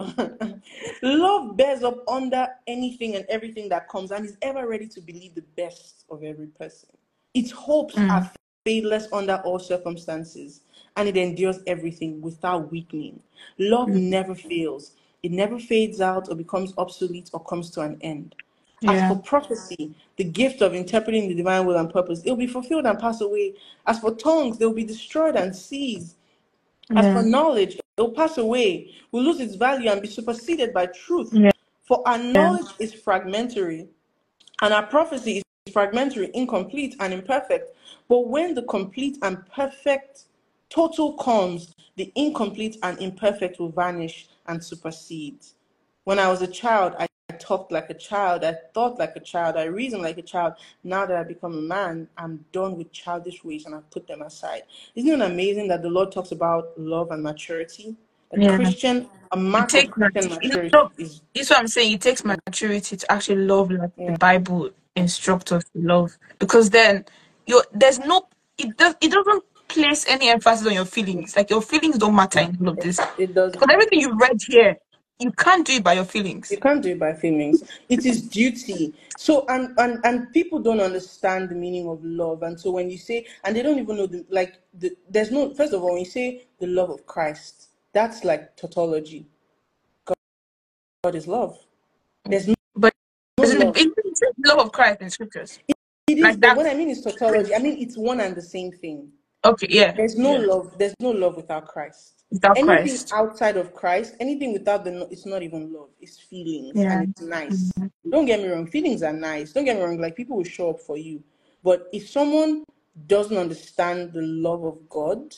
[SPEAKER 1] love bears up under anything and everything that comes and is ever ready to believe the best of every person. Its hopes
[SPEAKER 2] Mm.
[SPEAKER 1] are faithless under all circumstances, and it endures everything without weakening. Love
[SPEAKER 2] Mm.
[SPEAKER 1] never fails. It never fades out or becomes obsolete or comes to an end. As
[SPEAKER 2] Yeah.
[SPEAKER 1] for prophecy, the gift of interpreting the divine will and purpose, it will be fulfilled and pass away. As for tongues, they will be destroyed and ceased. As for
[SPEAKER 2] Yeah.
[SPEAKER 1] knowledge, it will pass away, will lose its value and be superseded by truth.
[SPEAKER 2] Yeah.
[SPEAKER 1] For our
[SPEAKER 2] Yeah.
[SPEAKER 1] knowledge is fragmentary, and our prophecy is fragmentary, incomplete, and imperfect. But when the complete and perfect total comes, the incomplete and imperfect will vanish and supersede. When I was a child, I talked like a child, I thought like a child, I reasoned like a child. Now that I've become a man, I'm done with childish ways and I've put them aside. Isn't it amazing that the Lord talks about love and maturity? A
[SPEAKER 2] Yeah.
[SPEAKER 1] Christian, a
[SPEAKER 2] It
[SPEAKER 1] mark of
[SPEAKER 2] takes mat-
[SPEAKER 1] Christian
[SPEAKER 2] you
[SPEAKER 1] maturity
[SPEAKER 2] know,
[SPEAKER 1] is,
[SPEAKER 2] it's what I'm saying. It takes maturity to actually love like the
[SPEAKER 1] yeah,
[SPEAKER 2] Bible instructs us to love. Because then you there's no it does it doesn't place any emphasis on your feelings. Like your feelings don't matter in all of this.
[SPEAKER 1] it does.
[SPEAKER 2] Because everything you read here, you can't do it by your feelings.
[SPEAKER 1] You can't do it by feelings. It is duty. So and and and people don't understand the meaning of love. And so when you say, and they don't even know the like the there's no first of all when you say the love of Christ, that's like tautology. God, God is love. There's no,
[SPEAKER 2] But
[SPEAKER 1] no
[SPEAKER 2] isn't it,
[SPEAKER 1] love.
[SPEAKER 2] it's the love of Christ in scriptures.
[SPEAKER 1] It is,
[SPEAKER 2] Like
[SPEAKER 1] but
[SPEAKER 2] that.
[SPEAKER 1] when I mean it's tautology, I mean it's one and the same thing.
[SPEAKER 2] Okay, yeah.
[SPEAKER 1] There's no
[SPEAKER 2] Yeah.
[SPEAKER 1] love. There's no love without Christ.
[SPEAKER 2] Without
[SPEAKER 1] Anything
[SPEAKER 2] Christ.
[SPEAKER 1] outside of Christ, anything without the, it's not even love. It's feelings,
[SPEAKER 2] Yeah.
[SPEAKER 1] and it's nice.
[SPEAKER 2] Mhm.
[SPEAKER 1] Don't get me wrong. Feelings are nice. Don't get me wrong. Like people will show up for you, but if someone doesn't understand the love of God,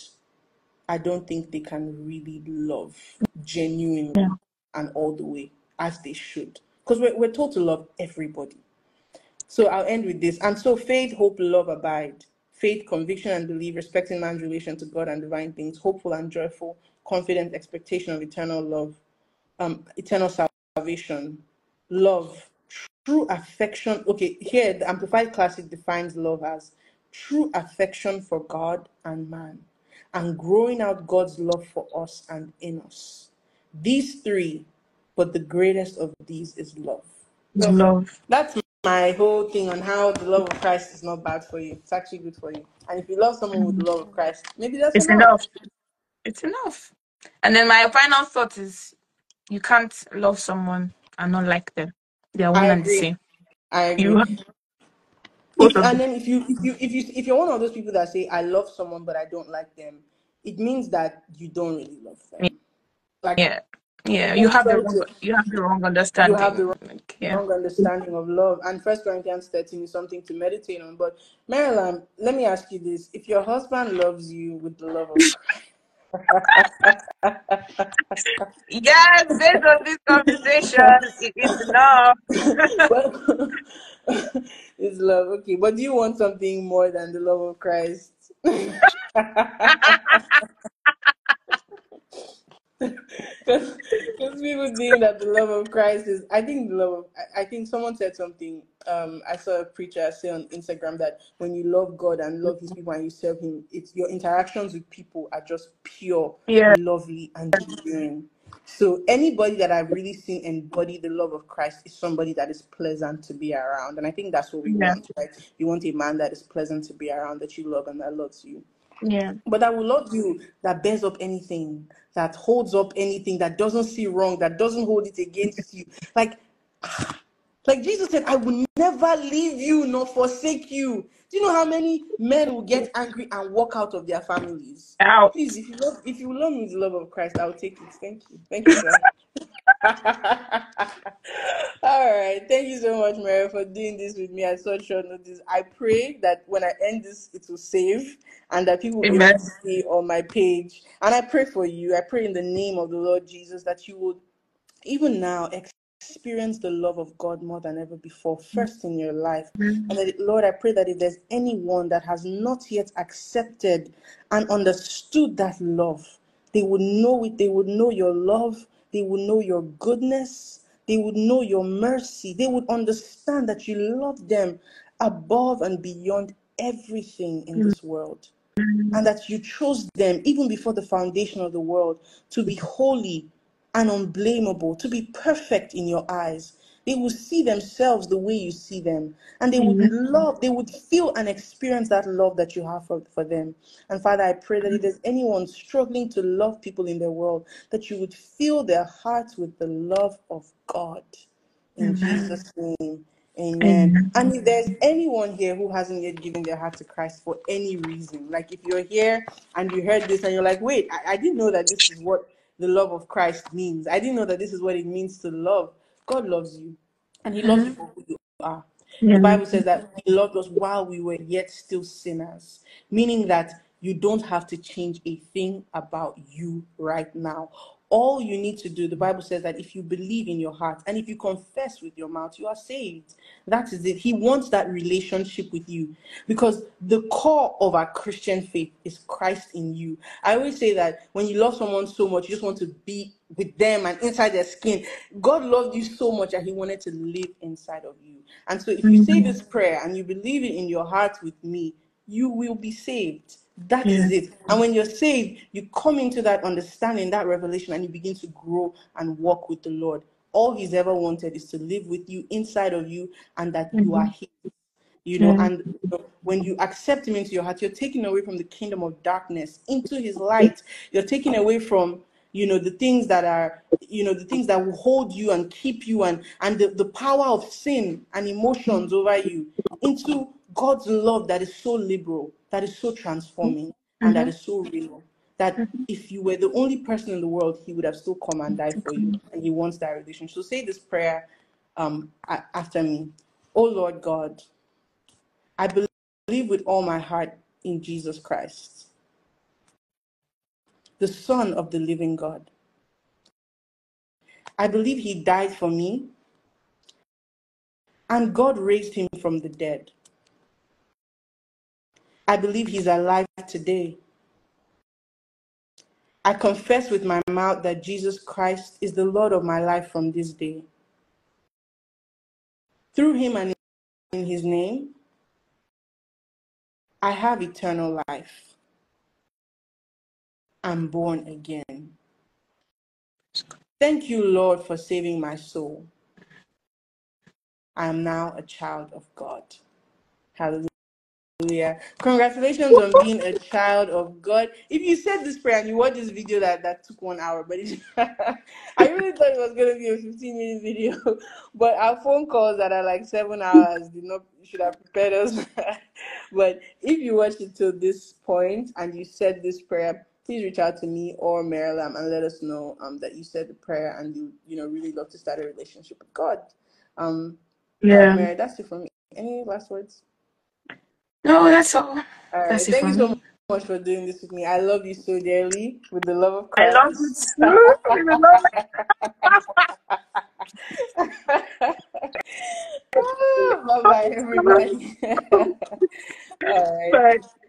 [SPEAKER 1] I don't think they can really love
[SPEAKER 2] Yeah.
[SPEAKER 1] genuinely and all the way as they should. Because we're, we're told to love everybody. So I'll end with this. And so faith, hope, love abide. Faith, conviction, and belief, respecting man's relation to God and divine things, hopeful and joyful, confident expectation of eternal love, um, eternal salvation, love, true affection. Okay, here the Amplified Classic defines love as true affection for God and man, and growing out God's love for us and in us. These three, but the greatest of these is love.
[SPEAKER 2] It's
[SPEAKER 1] So
[SPEAKER 2] love.
[SPEAKER 1] that's my whole thing on how the love of Christ is not bad for you. It's actually good for you. And if you love someone with the love of Christ, maybe that's
[SPEAKER 2] It's
[SPEAKER 1] enough.
[SPEAKER 2] enough. It's enough. And then my final thought is you can't love someone and not like them. They are
[SPEAKER 1] I
[SPEAKER 2] one and the
[SPEAKER 1] agree.
[SPEAKER 2] same.
[SPEAKER 1] I
[SPEAKER 2] You
[SPEAKER 1] agree.
[SPEAKER 2] have both
[SPEAKER 1] If
[SPEAKER 2] of
[SPEAKER 1] and
[SPEAKER 2] them.
[SPEAKER 1] then if you if you if you if you're one of those people that say I love someone but I don't like them, it means that you don't really love them. Like,
[SPEAKER 2] Yeah. Yeah. You
[SPEAKER 1] I'm
[SPEAKER 2] have the
[SPEAKER 1] sorry
[SPEAKER 2] wrong
[SPEAKER 1] to,
[SPEAKER 2] you have the wrong
[SPEAKER 1] you have the
[SPEAKER 2] understanding. Like, yeah.
[SPEAKER 1] wrong understanding of love. And First Corinthians thirteen is something to meditate on. But Marilyn, let me ask you this: if your husband loves you with the love of Christ,
[SPEAKER 2] Yes, based on this conversation, it is enough.
[SPEAKER 1] well, it's love, okay. But do you want something more than the love of Christ? Because people think that the love of Christ is. I think the love of. I, I think someone said something. Um, I saw a preacher say on Instagram that when you love God and love His people and you serve Him, it's your interactions with people are just pure,
[SPEAKER 2] Yeah.
[SPEAKER 1] lovely, and genuine. So anybody that I've really seen embody the love of Christ is somebody that is pleasant to be around, and I think that's what we
[SPEAKER 2] Yeah.
[SPEAKER 1] want, right? You want a man that is pleasant to be around, that you love and that loves you.
[SPEAKER 2] Yeah.
[SPEAKER 1] But I will love you that bears up anything, that holds up anything, that doesn't see wrong, that doesn't hold it against you. Like, like Jesus said, I will never leave you nor forsake you. Do you know how many men will get angry and walk out of their families?
[SPEAKER 2] Out.
[SPEAKER 1] Please, if you love, if you love me with the love of Christ, I'll take it. Thank you. Thank you, sir. All right. Thank you so much, Mary, for doing this with me at such short notice. I pray that when I end this, it will save and that people will be able to
[SPEAKER 2] Amen.
[SPEAKER 1] see on my page. And I pray for you. I pray in the name of the Lord Jesus that you would even now experience the love of God more than ever before, first in your life. And that, Lord, I pray that if there's anyone that has not yet accepted and understood that love, they would know it, they would know your love, they would know your goodness, they would know your mercy, they would understand that you love them above and beyond everything in this world, and that you chose them even before the foundation of the world to be holy and unblameable, to be perfect in your eyes. They will see themselves the way you see them, and they would
[SPEAKER 2] Amen.
[SPEAKER 1] love, they would feel and experience that love that you have for, for them. And Father, I pray that if there's anyone struggling to love people in their world, that you would fill their hearts with the love of God. In
[SPEAKER 2] Amen.
[SPEAKER 1] Jesus' name, amen.
[SPEAKER 2] Amen.
[SPEAKER 1] And if there's anyone here who hasn't yet given their heart to Christ for any reason, like if you're here and you heard this and you're like, wait, I, I didn't know that this is what the love of Christ means. I didn't know that this is what it means to love. God loves you, and He loves you for who you are. The
[SPEAKER 2] Yeah.
[SPEAKER 1] Bible says that He loved us while we were yet still sinners, meaning that you don't have to change a thing about you right now. All you need to do, the Bible says that if you believe in your heart and if you confess with your mouth, you are saved. That is it. He wants that relationship with you because the core of our Christian faith is Christ in you. I always say that when you love someone so much, you just want to be with them and inside their skin. God loved you so much that He wanted to live inside of you. And so if you say
[SPEAKER 2] Mhm.
[SPEAKER 1] this prayer and you believe it in your heart with me, you will be saved. That
[SPEAKER 2] Yeah.
[SPEAKER 1] is it. And when you're saved, you come into that understanding, that revelation, and you begin to grow and walk with the Lord. All He's ever wanted is to live with you, inside of you, and that you are
[SPEAKER 2] Mhm.
[SPEAKER 1] His. You know,
[SPEAKER 2] Yeah.
[SPEAKER 1] and you know, when you accept Him into your heart, you're taken away from the kingdom of darkness into His light. You're taken away from, you know, the things that are, you know, the things that will hold you and keep you, and and the, the power of sin and emotions over you, into God's love that is so liberal, that is so transforming, and that
[SPEAKER 2] Mhm.
[SPEAKER 1] is so real. That
[SPEAKER 2] Mhm.
[SPEAKER 1] if you were the only person in the world, He would have still come and died for you, and He wants that relationship. So say this prayer um a- after me. Oh Lord God, I believe with all my heart in Jesus Christ, the Son of the living God. I believe He died for me and God raised Him from the dead. I believe He's alive today. I confess with my mouth that Jesus Christ is the Lord of my life from this day. Through Him and in His name, I have eternal life. I'm born again. Thank you, Lord, for saving my soul. I am now a child of God. Hallelujah. Hallelujah. Congratulations on being a child of God. If you said this prayer and you watched this video that, that took one hour, but it, I really thought it was going to be a fifteen minute video. But our phone calls that are like seven hours did not should have prepared us. But if you watched it till this point and you said this prayer, please reach out to me or Marylam and let us know um that you said the prayer and you you know really love to start a relationship with God. Um, all right,
[SPEAKER 2] Yeah.
[SPEAKER 1] Mary, that's it for me. Any last words?
[SPEAKER 2] No, that's all.
[SPEAKER 1] All right,
[SPEAKER 2] That's it
[SPEAKER 1] thank
[SPEAKER 2] for
[SPEAKER 1] you so
[SPEAKER 2] me.
[SPEAKER 1] much for doing this with me. I love you so dearly with the love of
[SPEAKER 2] I love you
[SPEAKER 1] Christ.
[SPEAKER 2] too. I love
[SPEAKER 1] Bye bye,
[SPEAKER 2] it.
[SPEAKER 1] everybody. All right.
[SPEAKER 2] Bye.